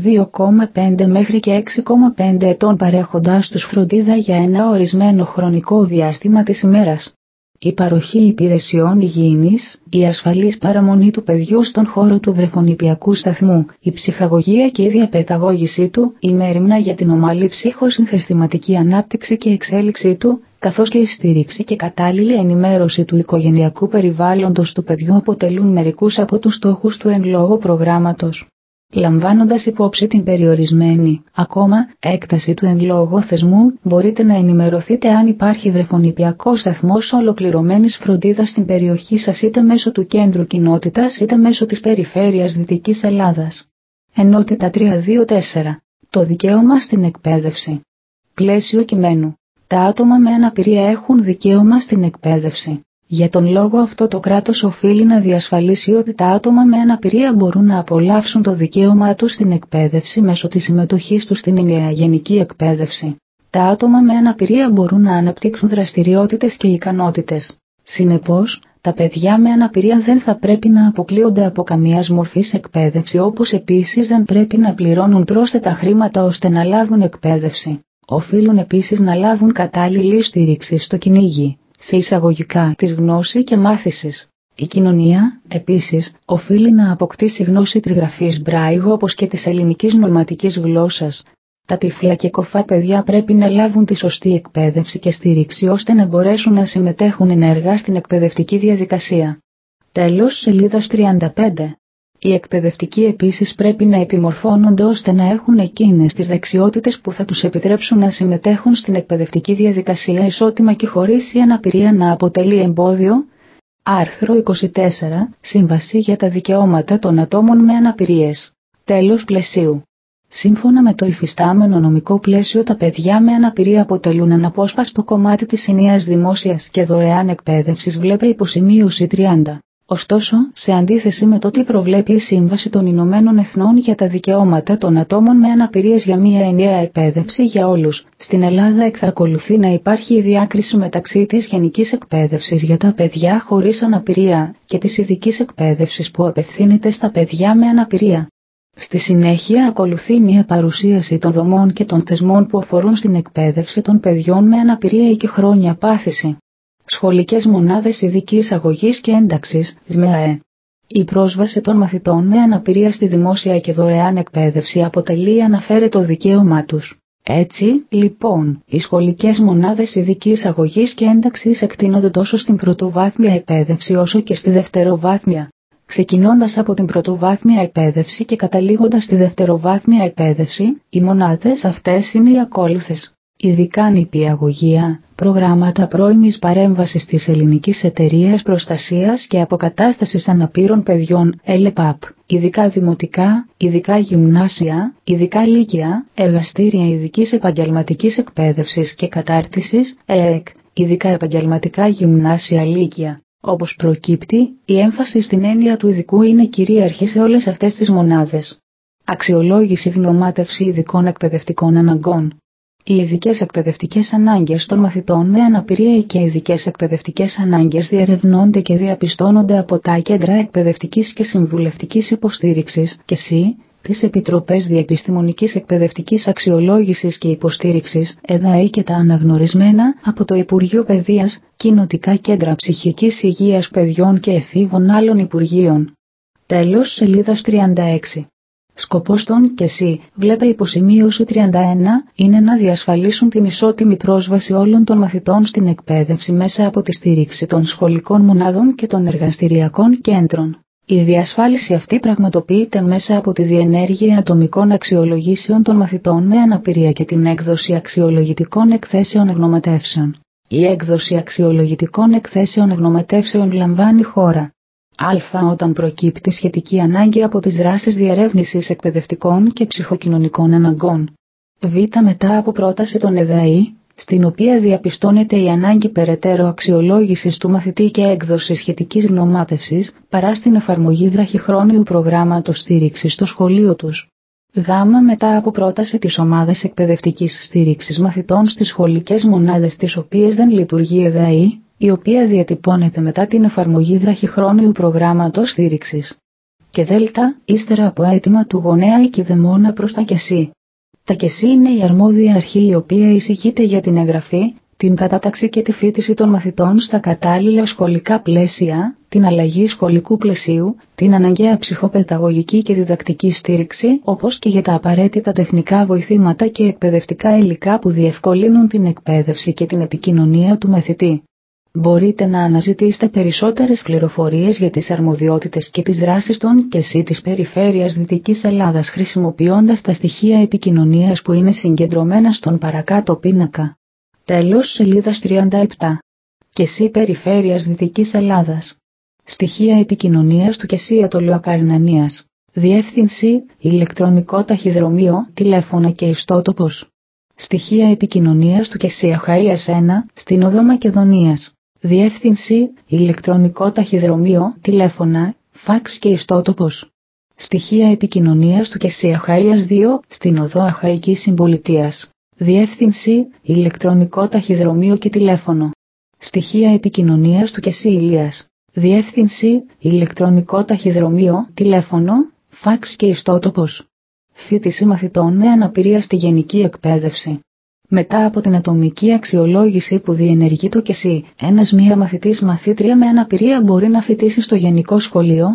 2,5 μέχρι και 6,5 ετών παρέχοντάς τους φροντίδα για ένα ορισμένο χρονικό διάστημα της ημέρας. η παροχή υπηρεσιών υγιεινής, η ασφαλής παραμονή του παιδιού στον χώρο του βρεφονιπιακού σταθμού, η ψυχαγωγία και η διαπαιδαγώγησή του, η μέριμνα για την ομαλή ψυχοσυνθεστηματική ανάπτυξη και εξέλιξή του, καθώς και η στήριξη και κατάλληλη ενημέρωση του οικογενειακού περιβάλλοντος του παιδιού αποτελούν μερικούς από τους στόχους του εν λόγω προγράμματος. Λαμβάνοντας υπόψη την περιορισμένη, ακόμα, έκταση του εν λόγω θεσμού, μπορείτε να ενημερωθείτε αν υπάρχει βρεφονιπιακός σταθμός ολοκληρωμένης φροντίδας στην περιοχή σας είτε μέσω του κέντρου κοινότητας είτε μέσω της περιφέρειας Δυτικής Ελλάδας. Ενότητα 324. Το δικαίωμα στην εκπαίδευση. Πλαίσιο κειμένου. Τα άτομα με αναπηρία έχουν δικαίωμα στην εκπαίδευση. Για τον λόγο αυτό το κράτος οφείλει να διασφαλίσει ότι τα άτομα με αναπηρία μπορούν να απολαύσουν το δικαίωμά τους στην εκπαίδευση μέσω της συμμετοχής τους στην γενική εκπαίδευση. Τα άτομα με αναπηρία μπορούν να αναπτύξουν δραστηριότητες και ικανότητες. Συνεπώς, τα παιδιά με αναπηρία δεν θα πρέπει να αποκλείονται από καμίας μορφής εκπαίδευση, όπως επίσης δεν πρέπει να πληρώνουν πρόσθετα χρήματα ώστε να λάβουν εκπαίδευση. Οφείλουν επίσης να λάβουν κατάλληλη στήριξη στο κυνήγι, σε εισαγωγικά, της γνώση και μάθησης. Η κοινωνία, επίσης, οφείλει να αποκτήσει γνώση της γραφής Μπράιγο όπως και της ελληνικής νοηματικής γλώσσας. Τα τυφλά και κοφά παιδιά πρέπει να λάβουν τη σωστή εκπαίδευση και στήριξη ώστε να μπορέσουν να συμμετέχουν ενεργά στην εκπαιδευτική διαδικασία. Τέλος, σελίδας 35. Οι εκπαιδευτικοί επίσης πρέπει να επιμορφώνονται ώστε να έχουν εκείνες τις δεξιότητες που θα τους επιτρέψουν να συμμετέχουν στην εκπαιδευτική διαδικασία ισότιμα και χωρίς η αναπηρία να αποτελεί εμπόδιο. Άρθρο 24. Σύμβαση για τα δικαιώματα των ατόμων με αναπηρίες. Τέλος πλαισίου. Σύμφωνα με το υφιστάμενο νομικό πλαίσιο, τα παιδιά με αναπηρία αποτελούν αναπόσπαστο κομμάτι της ενιαίας δημόσιας και δωρεάν εκπαίδευσης. Βλέπε υποσημείωση 30. Ωστόσο, σε αντίθεση με το τι προβλέπει η Σύμβαση των Ηνωμένων Εθνών για τα δικαιώματα των ατόμων με αναπηρίες για μια ενιαία εκπαίδευση για όλους, στην Ελλάδα εξακολουθεί να υπάρχει η διάκριση μεταξύ της γενικής εκπαίδευσης για τα παιδιά χωρίς αναπηρία και της ειδικής εκπαίδευσης που απευθύνεται στα παιδιά με αναπηρία. Στη συνέχεια ακολουθεί μια παρουσίαση των δομών και των θεσμών που αφορούν στην εκπαίδευση των παιδιών με αναπηρία ή και χρόνια πάθηση. Σχολικές μονάδες ειδικής αγωγής και ένταξης, ΣΜΕΑΕ. Η πρόσβαση των μαθητών με αναπηρία στη δημόσια και δωρεάν εκπαίδευση αποτελεί αναφέρετο δικαίωμά τους. Έτσι, λοιπόν, οι σχολικές μονάδες ειδικής αγωγής και ένταξης εκτείνονται τόσο στην πρωτοβάθμια εκπαίδευση όσο και στη δευτεροβάθμια. Ξεκινώντας από την πρωτοβάθμια εκπαίδευση και καταλήγοντας στη δευτεροβάθμια εκπαίδευση, οι μονάδες αυτές είναι οι ακόλουθες. Ειδικά νηπιαγωγεία, προγράμματα πρώιμης παρέμβασης της Ελληνικής Εταιρείας Προστασίας και Αποκατάστασης Αναπήρων Παιδιών, ΕΛΕΠΑΠ, ειδικά δημοτικά, ειδικά γυμνάσια, ειδικά λύκεια, εργαστήρια ειδικής επαγγελματικής εκπαίδευσης και κατάρτισης, ΕΕΚ, ειδικά επαγγελματικά γυμνάσια λύκεια. Όπως προκύπτει, η έμφαση στην έννοια του ειδικού είναι κυρίαρχη σε όλες αυτές τις μονάδες. Αξιολόγηση γνωμάτευση ειδικών εκπαιδευτικών αναγκών. Οι ειδικές εκπαιδευτικές ανάγκες των μαθητών με αναπηρία και οι ειδικές εκπαιδευτικές ανάγκες διερευνώνται και διαπιστώνονται από τα κέντρα εκπαιδευτικής και συμβουλευτικής υποστήριξης και τις Επιτροπές Διεπιστημονικής Εκπαιδευτικής Αξιολόγησης και Υποστήριξης, ΕΔΑΗ και τα αναγνωρισμένα από το Υπουργείο Παιδείας, κοινοτικά κέντρα ψυχικής υγείας παιδιών και εφήβων άλλων Υπουργείων. Τέλος, σελίδας 36. Σκοπός των και βλέπε υποσημείωση 31, είναι να διασφαλίσουν την ισότιμη πρόσβαση όλων των μαθητών στην εκπαίδευση μέσα από τη στήριξη των σχολικών μονάδων και των εργαστηριακών κέντρων. Η διασφάλιση αυτή πραγματοποιείται μέσα από τη διενέργεια ατομικών αξιολογήσεων των μαθητών με αναπηρία και την έκδοση αξιολογητικών εκθέσεων γνωματεύσεων. Η έκδοση αξιολογητικών εκθέσεων γνωματεύσεων λαμβάνει χώρα όταν προκύπτει σχετική ανάγκη από τις δράσεις διερεύνησης εκπαιδευτικών και ψυχοκοινωνικών αναγκών. Μετά από πρόταση των ΕΔΑΗ, στην οποία διαπιστώνεται η ανάγκη περαιτέρω αξιολόγησης του μαθητή και έκδοση σχετικής γνωμάτευσης, παρά στην εφαρμογή βραχυχρόνιου προγράμματος στήριξης στο σχολείο τους. Μετά από πρόταση της ομάδας εκπαιδευτικής στήριξης μαθητών στις σχολικές μονάδες τις οποίες δεν λειτουργεί ΕΔΑΗ, η οποία διατυπώνεται μετά την εφαρμογή βραχυχρόνιου προγράμματος στήριξης. Και ύστερα από αίτημα του γονέα ή κηδεμόνα προς τα ΚΕΣΥ. Τα ΚΕΣΥ είναι η αρμόδια αρχή η οποία εισηγείται για την εγγραφή, την κατάταξη και τη φοιτηση των μαθητών στα κατάλληλα σχολικά πλαίσια, την αλλαγή σχολικού πλαισίου, την αναγκαία ψυχοπαιδαγωγική και διδακτική στήριξη, όπως και για τα απαραίτητα τεχνικά βοηθήματα και εκπαιδευτικά υλικά που διευκολύνουν την εκπαίδευση και την επικοινωνία του μαθητή. Μπορείτε να αναζητήσετε περισσότερες πληροφορίες για τις αρμοδιότητες και τις δράσεις των ΚΕΣΥ της Περιφέρειας Δυτικής Ελλάδας χρησιμοποιώντας τα στοιχεία επικοινωνίας που είναι συγκεντρωμένα στον παρακάτω πίνακα. Τέλος σελίδας 37. ΚΕΣΥ Περιφέρειας Δυτικής Ελλάδας. Στοιχεία επικοινωνίας του ΚΕΣΥ Ατολοακαρνανίας. Διεύθυνση, ηλεκτρονικό ταχυδρομείο, τηλέφωνα και ιστότοπος. Στοιχεία επικοινωνίας του ΚΕΣΥ Αχαΐας 1, στην Οδό Μακεδονίας. Διεύθυνση, ηλεκτρονικό ταχυδρομείο, τηλέφωνα, φαξ και ιστότοπος. Στοιχεία επικοινωνίας του ΚΕΣΥ Αχαΐας 2, στην Οδό Αχαϊκής Συμπολιτείας. Διεύθυνση, ηλεκτρονικό ταχυδρομείο και τηλέφωνο. Στοιχεία επικοινωνίας του ΚΕΣΥ Ηλίας. Διεύθυνση, ηλεκτρονικό ταχυδρομείο, τηλέφωνο, φαξ και ιστότοπος. Φοιτηση μαθητών με αναπηρία στη γενική εκπαίδευση. Μετά από την ατομική αξιολόγηση που διενεργεί το ΚΕΣΥ, μία μαθητής μαθήτρια με αναπηρία μπορεί να φοιτήσει στο γενικό σχολείο.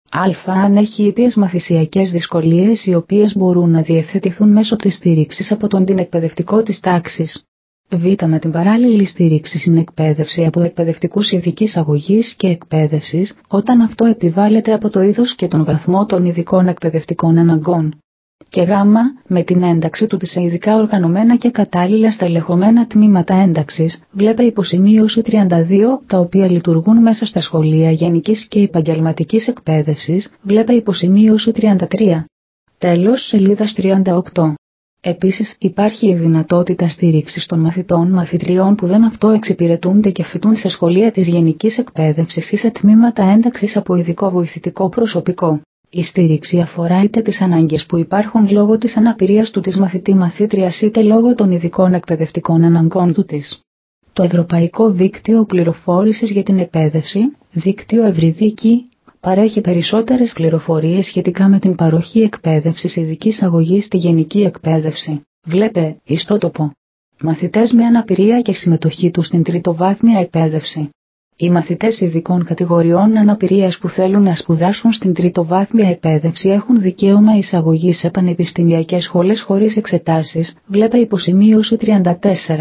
Αν έχει ήπιες μαθησιακές δυσκολίες οι οποίες μπορούν να διευθετηθούν μέσω της στήριξης από την εκπαιδευτικό της τάξης. Με την παράλληλη στήριξη στην εκπαίδευση από εκπαιδευτικούς ειδικής αγωγής και εκπαίδευσης, όταν αυτό επιβάλλεται από το είδος και τον βαθμό των ειδικών εκπαιδευτικών αναγκών. Και με την ένταξη του σε ειδικά οργανωμένα και κατάλληλα στελεχωμένα τμήματα ένταξης, βλέπε υποσημείωση 32, τα οποία λειτουργούν μέσα στα σχολεία γενικής και επαγγελματικής εκπαίδευσης, βλέπε υποσημείωση 33. Τέλος σελίδας 38. Επίσης υπάρχει η δυνατότητα στήριξης των μαθητών-μαθητριών που δεν αυτοεξυπηρετούνται και φοιτούν σε σχολεία της γενικής εκπαίδευσης ή σε τμήματα ένταξης από ειδικό βοηθητικό προσωπικό. Η στήριξη αφορά είτε τις ανάγκες που υπάρχουν λόγω της αναπηρίας του της μαθητή-μαθήτριας είτε λόγω των ειδικών εκπαιδευτικών αναγκών του της. Το Ευρωπαϊκό Δίκτυο Πληροφόρησης για την Εκπαίδευση, δίκτυο Ευρυδίκη, παρέχει περισσότερες πληροφορίες σχετικά με την παροχή εκπαίδευσης ειδικής αγωγής στη γενική εκπαίδευση. Βλέπε ιστότοπο. Μαθητές με αναπηρία και συμμετοχή τους στην τριτοβάθμια εκπαίδευση. Οι μαθητές ειδικών κατηγοριών αναπηρίας που θέλουν να σπουδάσουν στην τριτοβάθμια εκπαίδευση έχουν δικαίωμα εισαγωγής σε πανεπιστημιακές σχολές χωρίς εξετάσεις, βλέπε υποσημείωση 34.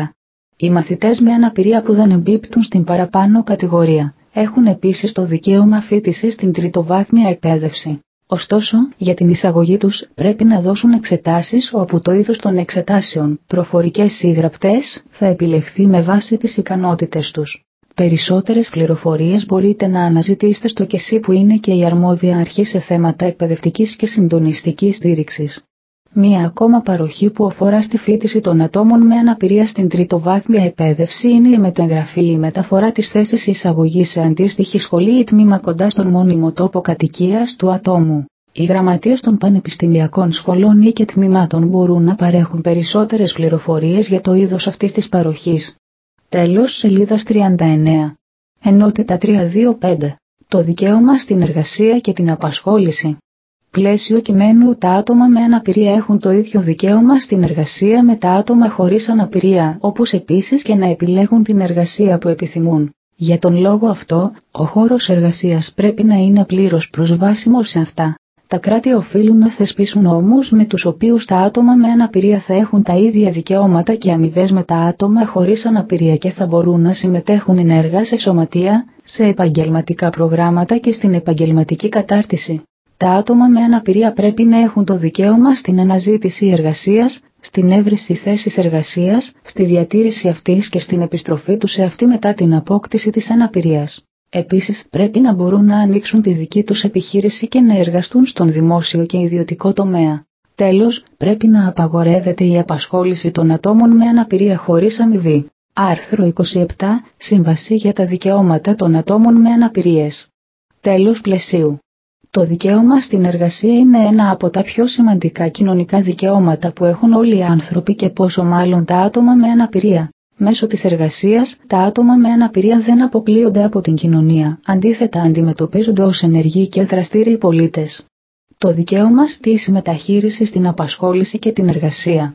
Οι μαθητές με αναπηρία που δεν εμπίπτουν στην παραπάνω κατηγορία έχουν επίσης το δικαίωμα φοιτησης στην τριτοβάθμια εκπαίδευση. Ωστόσο, για την εισαγωγή τους πρέπει να δώσουν εξετάσεις όπου το είδος των εξετάσεων, προφορικές ή γραπτές, θα επιλεχθεί με βάση τις ικανότητες τους. Περισσότερες πληροφορίες μπορείτε να αναζητήσετε στο ΚΕΣΥ που είναι και η αρμόδια αρχή σε θέματα εκπαιδευτικής και συντονιστικής στήριξης. Μία ακόμα παροχή που αφορά στη φοιτηση των ατόμων με αναπηρία στην τριτοβάθμια εκπαίδευση είναι η μεταγραφή ή μεταφορά της θέσης εισαγωγής σε αντίστοιχη σχολή ή τμήμα κοντά στον μόνιμο τόπο κατοικίας του ατόμου. Οι γραμματείες των πανεπιστημιακών σχολών ή και τμήματων μπορούν να παρέχουν περισσότερες πληροφορίες για το είδος αυτής της παροχής. Τέλος σελίδας 39. Ενότητα 325. Το δικαίωμα στην εργασία και την απασχόληση. Πλαίσιο κειμένου. Τα άτομα με αναπηρία έχουν το ίδιο δικαίωμα στην εργασία με τα άτομα χωρίς αναπηρία, όπως επίσης και να επιλέγουν την εργασία που επιθυμούν. Για τον λόγο αυτό, ο χώρος εργασίας πρέπει να είναι πλήρως προσβάσιμος σε αυτά. Τα κράτη οφείλουν να θεσπίσουν νόμους με τους οποίους τα άτομα με αναπηρία θα έχουν τα ίδια δικαιώματα και αμοιβές με τα άτομα χωρίς αναπηρία και θα μπορούν να συμμετέχουν ενεργά σε σωματεία, σε επαγγελματικά προγράμματα και στην επαγγελματική κατάρτιση. Τα άτομα με αναπηρία πρέπει να έχουν το δικαίωμα στην αναζήτηση εργασίας, στην έβριση θέσης εργασίας, στη διατήρηση αυτής και στην επιστροφή τους σε αυτή μετά την απόκτηση της αναπηρίας. Επίσης, πρέπει να μπορούν να ανοίξουν τη δική τους επιχείρηση και να εργαστούν στον δημόσιο και ιδιωτικό τομέα. Τέλος, πρέπει να απαγορεύεται η απασχόληση των ατόμων με αναπηρία χωρίς αμοιβή. Άρθρο 27. Σύμβαση για τα δικαιώματα των ατόμων με αναπηρίες. Τέλος πλαισίου. Το δικαίωμα στην εργασία είναι ένα από τα πιο σημαντικά κοινωνικά δικαιώματα που έχουν όλοι οι άνθρωποι και πόσο μάλλον τα άτομα με αναπηρία. Μέσω της εργασίας, τα άτομα με αναπηρία δεν αποκλείονται από την κοινωνία, αντίθετα αντιμετωπίζονται ως ενεργοί και δραστήριοι πολίτες. Το δικαίωμα στη συμμεταχείριση στην απασχόληση και την εργασία.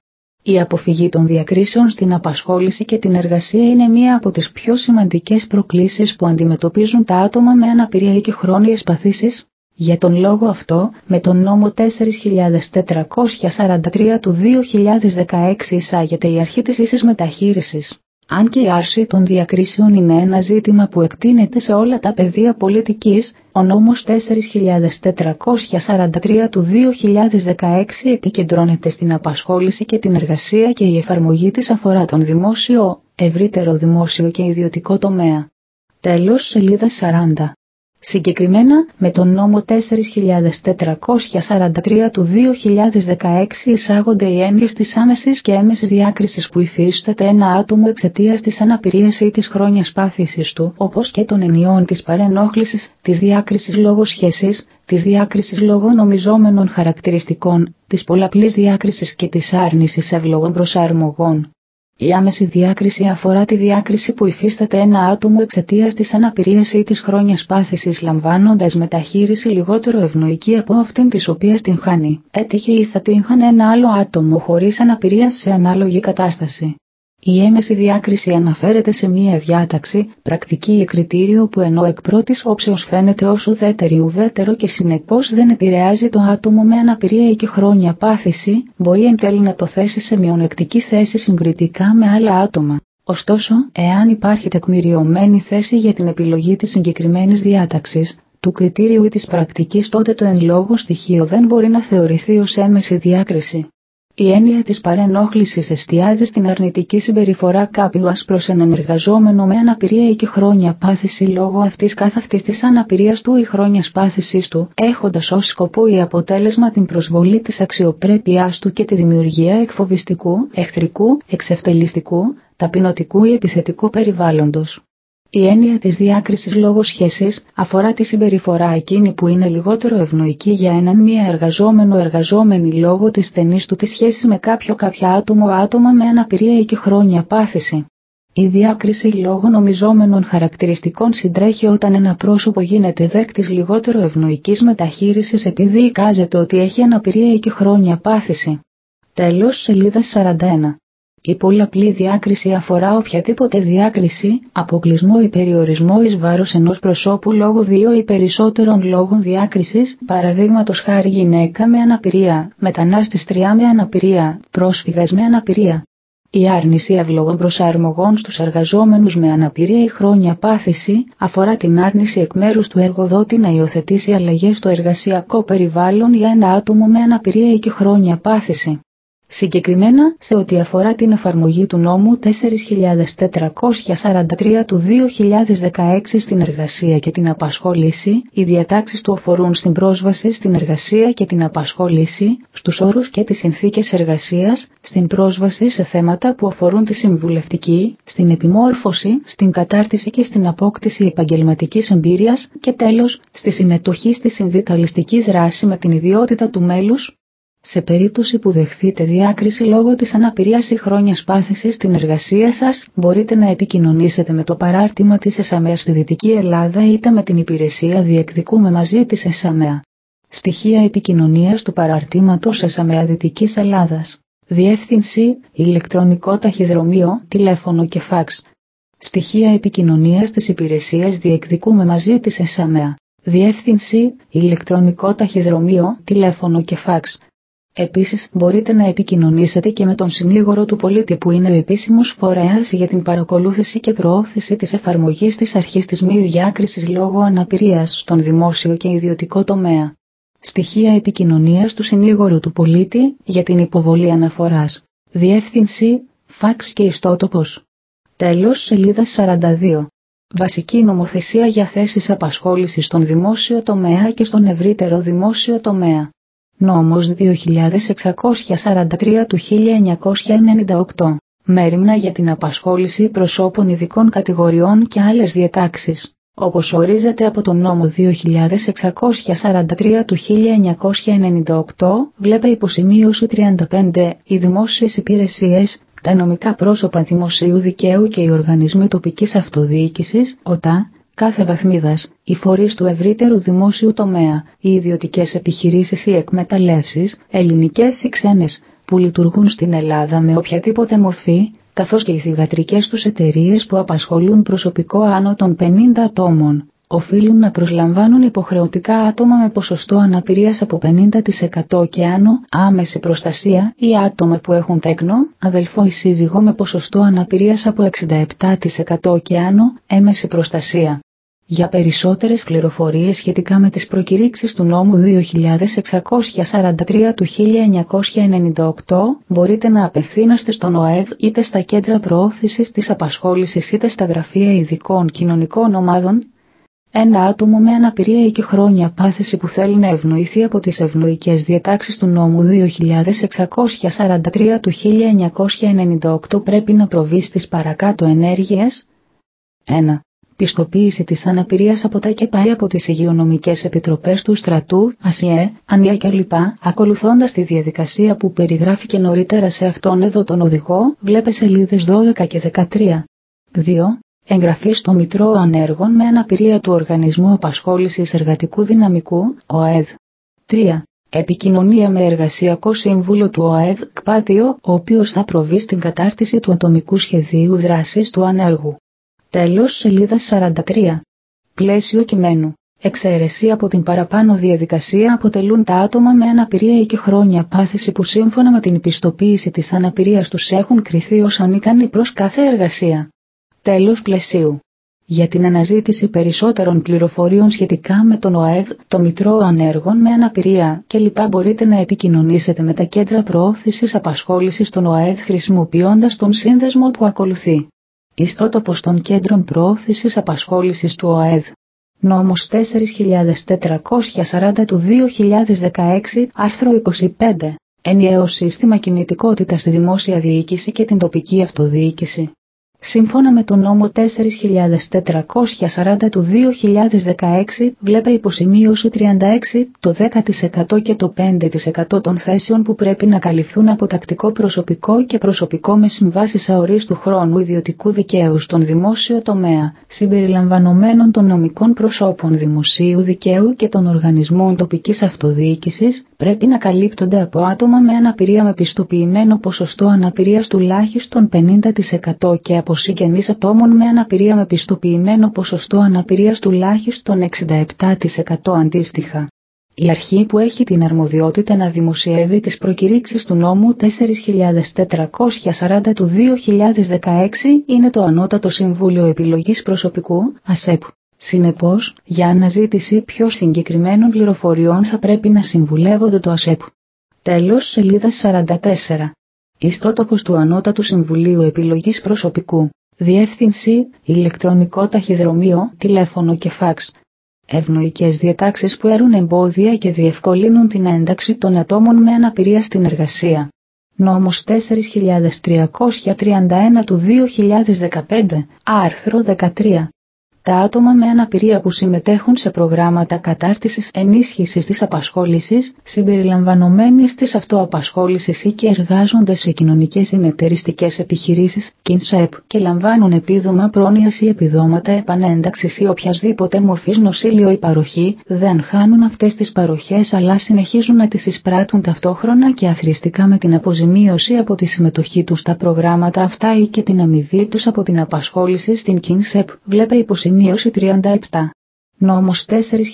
Η αποφυγή των διακρίσεων στην απασχόληση και την εργασία είναι μία από τις πιο σημαντικές προκλήσεις που αντιμετωπίζουν τα άτομα με αναπηρία ή και χρόνιες παθήσεις. Για τον λόγο αυτό, με τον νόμο 4.443 του 2016 εισάγεται η αρχή της ίσης μεταχείρισης. Αν και η άρση των διακρίσεων είναι ένα ζήτημα που εκτείνεται σε όλα τα πεδία πολιτικής, ο νόμος 4.443 του 2016 επικεντρώνεται στην απασχόληση και την εργασία και η εφαρμογή της αφορά τον δημόσιο, ευρύτερο δημόσιο και ιδιωτικό τομέα. Τέλος, σελίδα 40. Συγκεκριμένα, με τον νόμο 4.443 του 2016 εισάγονται οι έννοιες της άμεσης και έμεσης διάκρισης που υφίσταται ένα άτομο εξαιτίας της αναπηρίας ή της χρόνιας πάθησης του, όπως και των ενιών της παρενόχλησης, της διάκρισης λόγω σχέσης, της διάκρισης λόγω νομιζόμενων χαρακτηριστικών, της πολλαπλής διάκρισης και της άρνησης εύλογων προσαρμογών. Η άμεση διάκριση αφορά τη διάκριση που υφίσταται ένα άτομο εξαιτίας της αναπηρίας ή της χρόνιας πάθησης λαμβάνοντας μεταχείριση λιγότερο ευνοϊκή από αυτήν της οποίας την χάνει, έτυχε ή θα την χάνε ένα άλλο άτομο χωρίς αναπηρία σε ανάλογη κατάσταση. Η έμεση διάκριση αναφέρεται σε μία διάταξη, πρακτική ή κριτήριο που ενώ εκ πρώτης όψεως φαίνεται ως ουδέτερο και συνεπώς δεν επηρεάζει το άτομο με αναπηρία ή και χρόνια πάθηση, μπορεί εν τέλει να το θέσει σε μειονεκτική θέση συγκριτικά με άλλα άτομα. Ωστόσο, εάν υπάρχει τεκμηριωμένη θέση για την επιλογή της συγκεκριμένης διάταξης, του κριτήριου ή της πρακτικής, τότε το εν λόγω στοιχείο δεν μπορεί να θεωρηθεί ως έμεση διάκριση. Η έννοια της παρενόχλησης εστιάζει στην αρνητική συμπεριφορά κάποιου προς έναν εργαζόμενο με αναπηρία ή και χρόνια πάθηση λόγω αυτής καθ' αυτής της αναπηρίας του ή χρόνιας πάθησης του, έχοντας ως σκοπό ή αποτέλεσμα την προσβολή της αξιοπρέπειάς του και τη δημιουργία εκφοβιστικού, εχθρικού, εξευτελιστικού, ταπεινωτικού ή επιθετικού περιβάλλοντος. Η έννοια της διάκρισης λόγω σχέσης αφορά τη συμπεριφορά εκείνη που είναι λιγότερο ευνοϊκή για έναν μία εργαζόμενη λόγω της στενής του της σχέσης με κάποια άτομα με αναπηρία ή και χρόνια πάθηση. Η διάκριση λόγω νομιζόμενων χαρακτηριστικών συντρέχει όταν ένα πρόσωπο γίνεται δέκτης λιγότερο ευνοϊκής μεταχείρισης επειδή εικάζεται ότι έχει αναπηρία ή και χρόνια πάθηση. Τέλος, σελίδα 41. Η πολλαπλή διάκριση αφορά οποιαδήποτε διάκριση, αποκλεισμό ή περιορισμό εις βάρος ενός προσώπου λόγω δύο ή περισσότερων λόγων διάκρισης, παραδείγματος χάρη γυναίκα με αναπηρία, μετανάστηστρια με αναπηρία, πρόσφυγας με αναπηρία. Η άρνηση εύλογων προσαρμογών στους εργαζόμενους με αναπηρία ή χρόνια πάθηση αφορά την άρνηση εκ μέρους του εργοδότη να υιοθετήσει αλλαγές στο εργασιακό περιβάλλον για ένα άτομο με αναπηρία ή και χρόνια πάθηση. Συγκεκριμένα, σε ό,τι αφορά την εφαρμογή του νόμου 4.443 του 2016 στην εργασία και την απασχόληση, οι διατάξεις του αφορούν στην πρόσβαση στην εργασία και την απασχόληση, στους όρους και τις συνθήκες εργασίας, στην πρόσβαση σε θέματα που αφορούν τη συμβουλευτική, στην επιμόρφωση, στην κατάρτιση και στην απόκτηση επαγγελματικής εμπειρίας και τέλος, στη συμμετοχή στη συνδικαλιστική δράση με την ιδιότητα του μέλους. Σε περίπτωση που δεχθείτε διάκριση λόγω της αναπηρίας ή χρόνιας πάθησης στην εργασία σας, μπορείτε να επικοινωνήσετε με το παράρτημα της ΕΣΑΜΕΑ στη Δυτική Ελλάδα είτε με την υπηρεσία Διεκδικούμε μαζί της ΕΣΑΜΕΑ. Στοιχεία επικοινωνίας του παραρτήματος ΕΣΑΜΕΑ Δυτικής Ελλάδας. Διεύθυνση, ηλεκτρονικό ταχυδρομείο, τηλέφωνο και φαξ. Στοιχεία επικοινωνίας της υπηρεσίας Διεκδικούμε μαζί της ΕΣΑΜΕΑ. Διεύθυνση, ηλεκτρονικό ταχυδρομείο, τηλέφωνο και φαξ. Επίσης, μπορείτε να επικοινωνήσετε και με τον συνήγορο του πολίτη που είναι ο επίσημος φορέας για την παρακολούθηση και προώθηση της εφαρμογής της αρχής της μη διάκρισης λόγω αναπηρίας στον δημόσιο και ιδιωτικό τομέα. Στοιχεία επικοινωνίας του συνήγορου του πολίτη για την υποβολή αναφοράς. Διεύθυνση, φαξ και ιστότοπος. Τέλος, σελίδα 42. Βασική νομοθεσία για θέσεις απασχόλησης στον δημόσιο τομέα και στον ευρύτερο δημόσιο τομέα. Νόμος 2643 του 1998. Μέριμνα για την απασχόληση προσώπων ειδικών κατηγοριών και άλλες διατάξεις. Όπως ορίζεται από τον νόμο 2643 του 1998, βλέπε υποσημείωση 35, οι δημόσιες υπηρεσίες, τα νομικά πρόσωπα δημοσίου δικαίου και οι οργανισμοί τοπικής αυτοδιοίκησης, ΟΤΑ, κάθε βαθμίδας, οι φορείς του ευρύτερου δημόσιου τομέα, οι ιδιωτικές επιχειρήσεις ή εκμεταλλεύσεις, ελληνικές ή ξένες, που λειτουργούν στην Ελλάδα με οποιαδήποτε μορφή, καθώς και οι θυγατρικές τους εταιρείες που απασχολούν προσωπικό άνω των 50 ατόμων, οφείλουν να προσλαμβάνουν υποχρεωτικά άτομα με ποσοστό αναπηρίας από 50% και άνω, άμεση προστασία, ή άτομα που έχουν τέκνο, αδελφό ή σύζυγο με ποσοστό αναπηρίας από 67% και άνω, έμεση προστασία. Για περισσότερες πληροφορίες σχετικά με τις προκηρύξεις του νόμου 2643 του 1998, μπορείτε να απευθύνεστε στον ΟΑΕΔ είτε στα κέντρα προώθησης της απασχόλησης είτε στα γραφεία ειδικών κοινωνικών ομάδων. Ένα άτομο με αναπηρία ή και χρόνια πάθηση που θέλει να ευνοηθεί από τις ευνοϊκές διατάξεις του νόμου 2643 του 1998 πρέπει να προβεί στις παρακάτω ενέργειες. 1. Πιστοποίηση της αναπηρίας από τα ΚΕΠΑ ή από τις υγειονομικές επιτροπές του στρατού, ΑΣΙΕ, ΑΝΙΑ κλπ. Ακολουθώντας τη διαδικασία που περιγράφηκε νωρίτερα σε αυτόν εδώ τον οδηγό, βλέπε σελίδες 12 και 13. 2. Εγγραφή στο Μητρό Ανέργων με αναπηρία του Οργανισμού Απασχόλησης Εργατικού Δυναμικού, ΟΑΕΔ. 3. Επικοινωνία με Εργασιακό Σύμβουλο του ΟΑΕΔ, ΚΠΑΤΙΟ, ο οποίος θα προβεί στην κατάρτιση του ατομικού σχεδίου δράσης του ανέργου. Τέλος, σελίδα 43. Πλαίσιο κειμένου. Εξαίρεση από την παραπάνω διαδικασία αποτελούν τα άτομα με αναπηρία ή και χρόνια πάθηση που σύμφωνα με την πιστοποίηση της αναπηρίας τους έχουν κριθεί ως ανίκανοι προς κάθε εργασία. Τέλος πλαισίου. Για την αναζήτηση περισσότερων πληροφοριών σχετικά με τον ΟΑΕΔ, το Μητρό Ανέργων με αναπηρία κλπ. Μπορείτε να επικοινωνήσετε με τα κέντρα προώθησης απασχόλησης των ΟΑΕΔ χρησιμοποιώντας τον σύνδεσμο που ακολουθεί. Ιστότοπος των κέντρων προώθησης απασχόλησης του ΟΑΕΔ. Νόμος 4440 του 2016, άρθρο 25. Ενιαίο σύστημα κινητικότητας στη δημόσια διοίκηση και την τοπική αυτοδιοίκηση. Σύμφωνα με τον νόμο 4440 του 2016, βλέπε υποσημείωση 36, το 10% και το 5% των θέσεων που πρέπει να καλυφθούν από τακτικό προσωπικό και προσωπικό με συμβάσεις αορίστου χρόνου ιδιωτικού δικαίου στον δημόσιο τομέα, συμπεριλαμβανομένων των νομικών προσώπων δημοσίου δικαίου και των οργανισμών τοπικής αυτοδιοίκησης, πρέπει να καλύπτονται από άτομα με αναπηρία με πιστοποιημένο ποσοστό αναπηρίας τουλάχιστον 50% και από συγγενείς ατόμων με αναπηρία με πιστοποιημένο ποσοστό αναπηρίας τουλάχιστον 67% αντίστοιχα. Η αρχή που έχει την αρμοδιότητα να δημοσιεύει τις προκηρύξεις του νόμου 4440 του 2016 είναι το Ανώτατο Συμβούλιο Επιλογής Προσωπικού, ΑΣΕΠ. Συνεπώς, για αναζήτηση πιο συγκεκριμένων πληροφοριών θα πρέπει να συμβουλεύονται το ΑΣΕΠ. Τέλος, σελίδα 44. Ιστότοπος του Ανώτατου Συμβουλίου Επιλογής Προσωπικού. Διεύθυνση, ηλεκτρονικό ταχυδρομείο, τηλέφωνο και φαξ. Ευνοϊκές διατάξεις που έρουν εμπόδια και διευκολύνουν την ένταξη των ατόμων με αναπηρία στην εργασία. Νόμος 4331 του 2015, άρθρο 13. Τα άτομα με αναπηρία που συμμετέχουν σε προγράμματα κατάρτισης ενίσχυσης της απασχόλησης, συμπεριλαμβανομένης της αυτοαπασχόλησης ή και εργάζονται σε κοινωνικές συνεταιριστικές επιχειρήσεις, ΚΙΝΣΕΠ, και λαμβάνουν επίδομα πρόνοιας ή επιδόματα επανένταξης ή οποιασδήποτε μορφής νοσήλιο ή παροχή, δεν χάνουν αυτές τις παροχές αλλά συνεχίζουν να τις εισπράττουν ταυτόχρονα και αθροιστικά με την αποζημίωση από τη συμμετοχή τους στα προγράμματα αυτά ή και την αμοιβή τους από την απασχόληση στην ΚΙΝΣΕΠ. Βλέπε υποσημείωση 37. Νόμος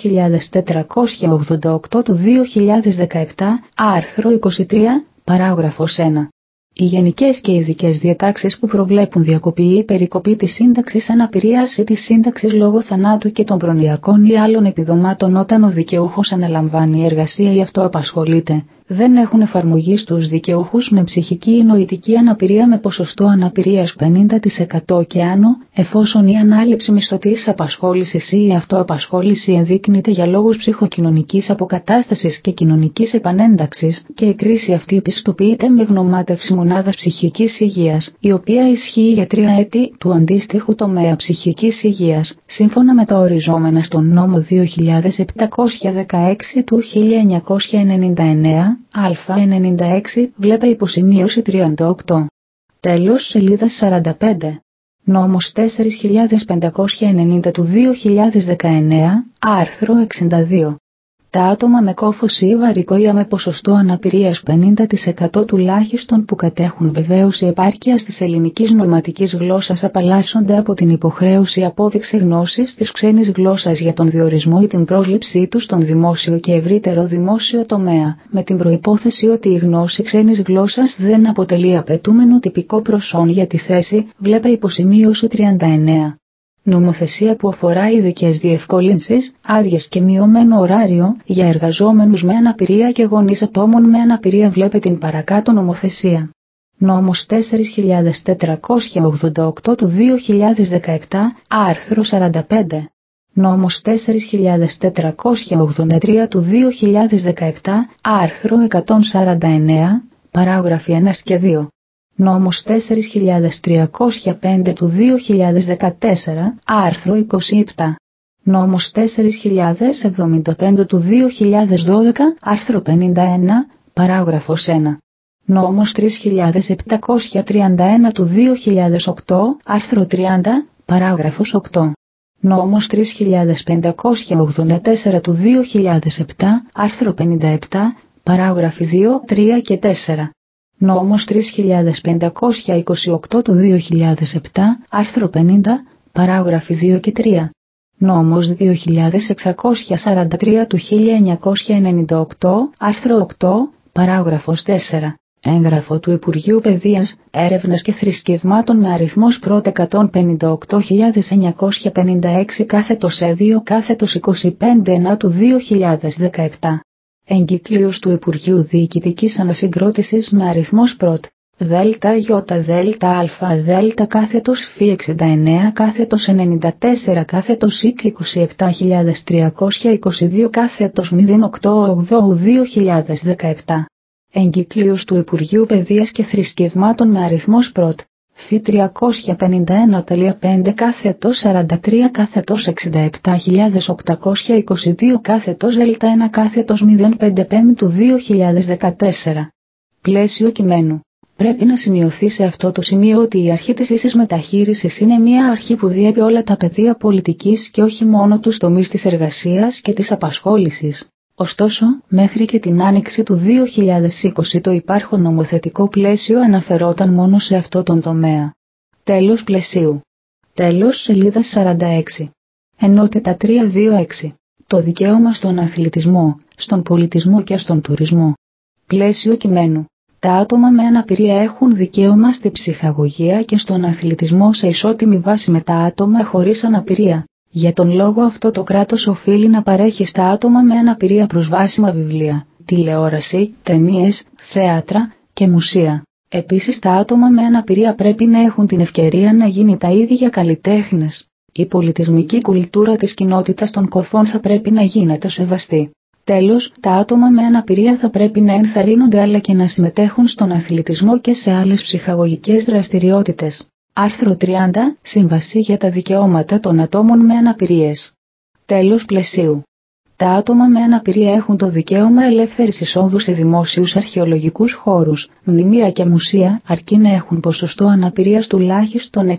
4488 του 2017, άρθρο 23, παράγραφος 1. Οι γενικές και ειδικές διατάξεις που προβλέπουν διακοπή ή περικοπή της σύνταξης αναπηρίας ή της σύνταξης λόγω θανάτου και των προνοιακών ή άλλων επιδομάτων όταν ο δικαιούχος αναλαμβάνει εργασία ή αυτοαπασχολείται, δεν έχουν εφαρμογή στους δικαιούχους με ψυχική ή νοητική αναπηρία με ποσοστό αναπηρίας 50% και άνω, εφόσον η ανάληψη μισθωτής απασχόλησης ή η αυτοαπασχόληση ενδείκνυται για λόγους ψυχοκοινωνικής αποκατάστασης και κοινωνικής επανένταξης και η κρίση αυτή πιστοποιείται με γνωμάτευση μονάδας ψυχικής υγείας, η οποία ισχύει για 3 έτη του αντίστοιχου τομέα ψυχικής υγείας, σύμφωνα με τα οριζόμενα στον νόμο 2716 του 1999. Α96, βλέπε υποσημείωση 38. Τέλος, σελίδα 45. Νόμος 4590 του 2019, άρθρο 62. Τα άτομα με κόφωση ή βαρικοεία με ποσοστό αναπηρίας 50% τουλάχιστον που κατέχουν βεβαίωση επάρκειας της ελληνικής νοηματικής γλώσσας απαλλάσσονται από την υποχρέωση απόδειξη γνώσης της ξένης γλώσσας για τον διορισμό ή την πρόσληψή τους στον δημόσιο και ευρύτερο δημόσιο τομέα, με την προϋπόθεση ότι η γνώση ξένης γλώσσας δεν αποτελεί απαιτούμενο τυπικό προσόν για τη θέση, βλέπε υποσημείωση 39. Νομοθεσία που αφορά ειδικές διευκολύνσεις, άδειες και μειωμένο ωράριο για εργαζόμενους με αναπηρία και γονείς ατόμων με αναπηρία βλέπε την παρακάτω νομοθεσία. Νόμος 4488 του 2017, άρθρο 45. Νόμος 4483 του 2017, άρθρο 149, παράγραφοι 1 και 2. Νόμος 4305 του 2014, άρθρο 27. Νόμος 4075 του 2012, άρθρο 51, παράγραφος 1. Νόμος 3731 του 2008, άρθρο 30, παράγραφος 8. Νόμος 3584 του 2007, άρθρο 57, παράγραφοι 2, 3 και 4. Νόμος 3528 του 2007, άρθρο 50, παράγραφοι 2 και 3. Νόμος 2643 του 1998, άρθρο 8, παράγραφος 4. Έγγραφο του Υπουργείου Παιδείας, Έρευνας και Θρησκευμάτων με αριθμός πρώτ 158.956 κάθετος E2 κάθετος 25 του 2017. Εγκύκλιος του Υπουργείου Διοικητικής Ανασυγκρότησης με αριθμός πρώτ ΔΕΛΤΑ ΙΔΕΛΤΑ ΔΕΛΤΑ κάθετος Φ 69 κάθετος 94 κάθετος ΙΚ 27322 κάθετος 08/8/2017. Εγκύκλιος του Υπουργείου Παιδείας και Θρησκευμάτων με αριθμός πρώτ Φ 351.5 κάθετος 43 κάθετος 67.822 κάθετος ΔΕΛΤΑ 1 κάθετος 05 του 2014. Πλαίσιο κειμένου. Πρέπει να σημειωθεί σε αυτό το σημείο ότι η αρχή της ίσης μεταχείρισης είναι μια αρχή που διέπει όλα τα πεδία πολιτικής και όχι μόνο τους τομείς της εργασίας και της απασχόλησης. Ωστόσο, μέχρι και την άνοιξη του 2020 το υπάρχον νομοθετικό πλαίσιο αναφερόταν μόνο σε αυτό τον τομέα. Τέλος πλαισίου. Τέλος σελίδα 46. Ενότητα 326. Το δικαίωμα στον αθλητισμό, στον πολιτισμό και στον τουρισμό. Πλαίσιο κειμένου. Τα άτομα με αναπηρία έχουν δικαίωμα στη ψυχαγωγία και στον αθλητισμό σε ισότιμη βάση με τα άτομα χωρίς αναπηρία. Για τον λόγο αυτό το κράτος οφείλει να παρέχει στα άτομα με αναπηρία προσβάσιμα βιβλία, τηλεόραση, ταινίες, θέατρα και μουσεία. Επίσης τα άτομα με αναπηρία πρέπει να έχουν την ευκαιρία να γίνει τα ίδια καλλιτέχνες. Η πολιτισμική κουλτούρα της κοινότητας των κοφών θα πρέπει να γίνεται σεβαστή. Τέλος, τα άτομα με αναπηρία θα πρέπει να ενθαρρύνονται αλλά και να συμμετέχουν στον αθλητισμό και σε άλλες ψυχαγωγικές δραστηριότητες. Άρθρο 30. Σύμβαση για τα δικαιώματα των ατόμων με αναπηρίες. Τέλος πλαισίου. Τα άτομα με αναπηρία έχουν το δικαίωμα ελεύθερης εισόδου σε δημόσιους αρχαιολογικούς χώρους, μνημεία και μουσεία, αρκεί να έχουν ποσοστό αναπηρίας τουλάχιστον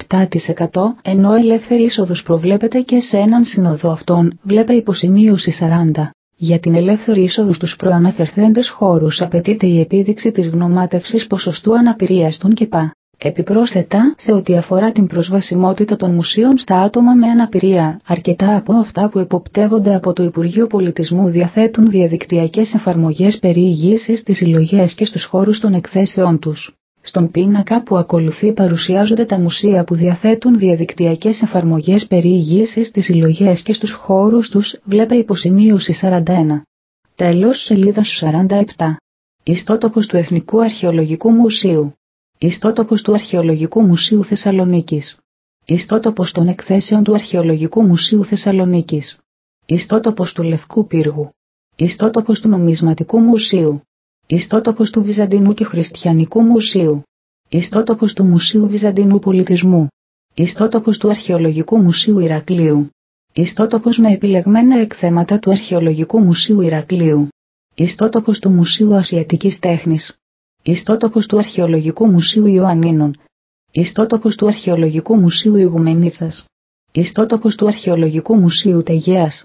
67%, ενώ ελεύθερη είσοδος προβλέπεται και σε έναν συνοδό αυτών, βλέπε υποσημείωση 40. Για την ελεύθερη είσοδο στους προαναφερθέντες χώρους απαιτείται η επίδειξη της γνωμάτευσης ποσοστού αναπηρίας των ΚΕΠΑ. Επιπρόσθετα, σε ό,τι αφορά την προσβασιμότητα των μουσείων στα άτομα με αναπηρία, αρκετά από αυτά που εποπτεύονται από το Υπουργείο Πολιτισμού διαθέτουν διαδικτυακές εφαρμογές περιηγήσεις στις συλλογές και στους χώρους των εκθέσεών τους. Στον πίνακα που ακολουθεί παρουσιάζονται τα μουσεία που διαθέτουν διαδικτυακές εφαρμογές περιηγήσεις στις συλλογές και στους χώρους τους, βλέπε υποσημείωση 41. Τέλος σελίδα 47. Ιστότοπος του Εθνικού Αρχαιολογικού Μουσείου. Ιστότοπος του Αρχαιολογικού Μουσείου Θεσσαλονίκης. Ιστότοπος των εκθέσεων του Αρχαιολογικού Μουσείου Θεσσαλονίκης. Ιστότοπος του Λευκού Πύργου. Ιστότοπος του Νομισματικού Μουσείου. Ιστότοπος του Βυζαντινού και Χριστιανικού Μουσείου. Ιστότοπος του Μουσείου Βυζαντινού Πολιτισμού. Ιστότοπος του Αρχαιολογικού Μουσείου Ηρακλείου. Ιστότοπος με επιλεγμένα εκθέματα του Αρχαιολογικού Μουσείου Ηρακλείου. Ιστότοπος του Μουσείου Ασιατικής Τέχνης. Ιστότοπος του Αρχαιολογικού Μουσείου Ιωαννίνων. Ιστότοπος του Αρχαιολογικού Μουσείου Ιγουμενίτσας. Ιστότοπος του Αρχαιολογικού Μουσείου Τεγέας.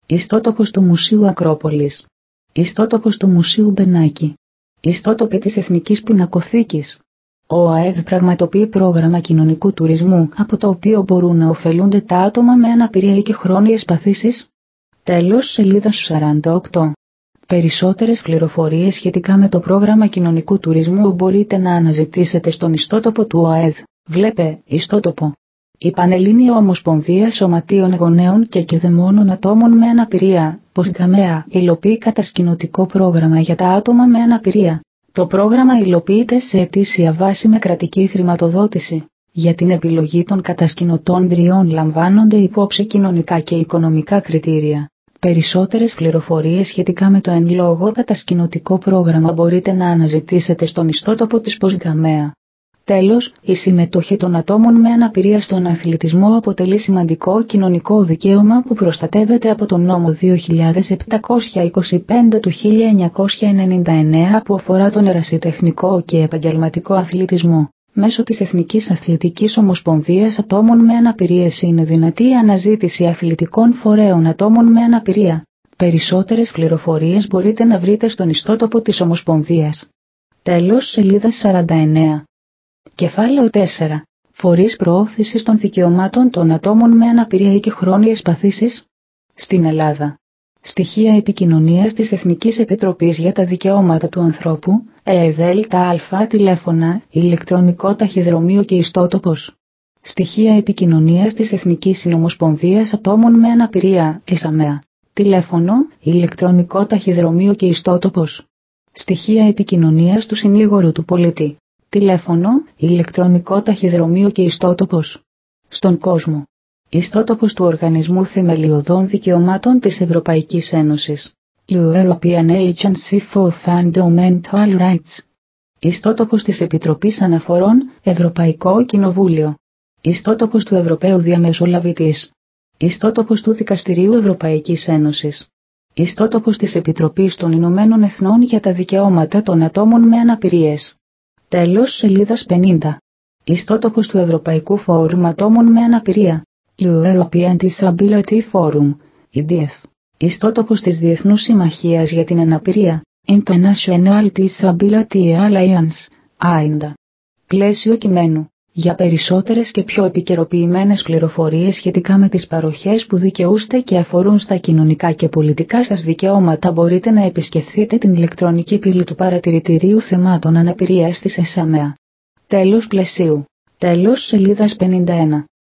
Ιστότοπος του Μουσείου Ακρόπολης. Ιστότοπος του Μουσείου Μπενάκη. Ιστότοποι της Εθνικής Πινακοθήκης. Ο ΑΕΔ πραγματοποιεί πρόγραμμα κοινωνικού τουρισμού, από το οποίο μπορούν να ωφελούνται τα άτομα με αναπηρία ή και χρόνιες παθήσεις. Τέλος σελίδας 48. Περισσότερες πληροφορίες σχετικά με το πρόγραμμα κοινωνικού τουρισμού μπορείτε να αναζητήσετε στον ιστότοπο του ΟΑΕΔ. Βλέπε ιστότοπο. Η Πανελλήνια Ομοσπονδία Σωματείων Γονέων και Κηδεμόνων Ατόμων με Αναπηρία, ΠΟΣΓΑΜΕΑ, υλοποιεί κατασκηνωτικό πρόγραμμα για τα άτομα με αναπηρία. Το πρόγραμμα υλοποιείται σε ετήσια βάση με κρατική χρηματοδότηση. Για την επιλογή των κατασκηνωτών δριών λαμβάνονται υπόψη κοινωνικά και οικονομικά κριτήρια. Περισσότερες πληροφορίες σχετικά με το εν λόγω κατασκηνωτικό πρόγραμμα μπορείτε να αναζητήσετε στον ιστότοπο της ΠΟΣΓΑΜΕΑ. Τέλος, η συμμετοχή των ατόμων με αναπηρία στον αθλητισμό αποτελεί σημαντικό κοινωνικό δικαίωμα που προστατεύεται από τον νόμο 2725 του 1999 που αφορά τον ερασιτεχνικό και επαγγελματικό αθλητισμό. Μέσω της Εθνικής Αθλητικής Ομοσπονδίας Ατόμων με Αναπηρίες είναι δυνατή η αναζήτηση αθλητικών φορέων ατόμων με αναπηρία. Περισσότερες πληροφορίες μπορείτε να βρείτε στον ιστότοπο της Ομοσπονδίας. Τέλος σελίδα 49. Κεφάλαιο 4. Φορείς προώθησης των δικαιωμάτων των ατόμων με αναπηρία ή και χρόνιες παθήσεις. Στην Ελλάδα. Στοιχεία επικοινωνίας της Εθνικής Επιτροπής για τα Δικαιώματα του Ανθρώπου, ΕΔΑ, τηλέφωνα, ηλεκτρονικό ταχυδρομείο και ιστότοπος. Στοιχεία επικοινωνίας της Εθνικής Συνομοσπονδίας Ατόμων με Αναπηρία, ΕΣΑΜΕΑ. Τηλέφωνο, ηλεκτρονικό ταχυδρομείο και ιστότοπος. Στοιχεία επικοινωνίας του Συνήγορου του Πολίτη. Τηλέφωνο, ηλεκτρονικό ταχυδρομείο και ιστότοπος. Στον κόσμο. Ιστότοπος του Οργανισμού Θεμελιωδών Δικαιωμάτων της Ευρωπαϊκής Ένωσης. European Agency for Fundamental Rights. Ιστότοπος της Επιτροπής Αναφορών, Ευρωπαϊκό Κοινοβούλιο. Ιστότοπος του Ευρωπαίου Διαμεσολαβητής. Ιστότοπος του Δικαστηρίου Ευρωπαϊκής Ένωσης. Ιστότοπος της Επιτροπής των Ηνωμένων Εθνών για τα Δικαιώματα των Ατόμων με Αναπηρίες. Τέλος σελίδας 50. Ιστότοπος του Ευρωπαϊκού Φόρουμ Ατόμων με Αναπηρία. European Disability Forum, EDF. Ιστότοπος της Διεθνούς Συμμαχίας για την Αναπηρία, International Disability Alliance, INDA. Πλαίσιο κειμένου. Για περισσότερες και πιο επικαιροποιημένες πληροφορίες σχετικά με τις παροχές που δικαιούστε και αφορούν στα κοινωνικά και πολιτικά σας δικαιώματα μπορείτε να επισκεφθείτε την ηλεκτρονική πύλη του Παρατηρητηρίου Θεμάτων Αναπηρίας της ΕΣΑΜΕΑ. Τέλος πλαισίου. Τέλος σελίδας 51.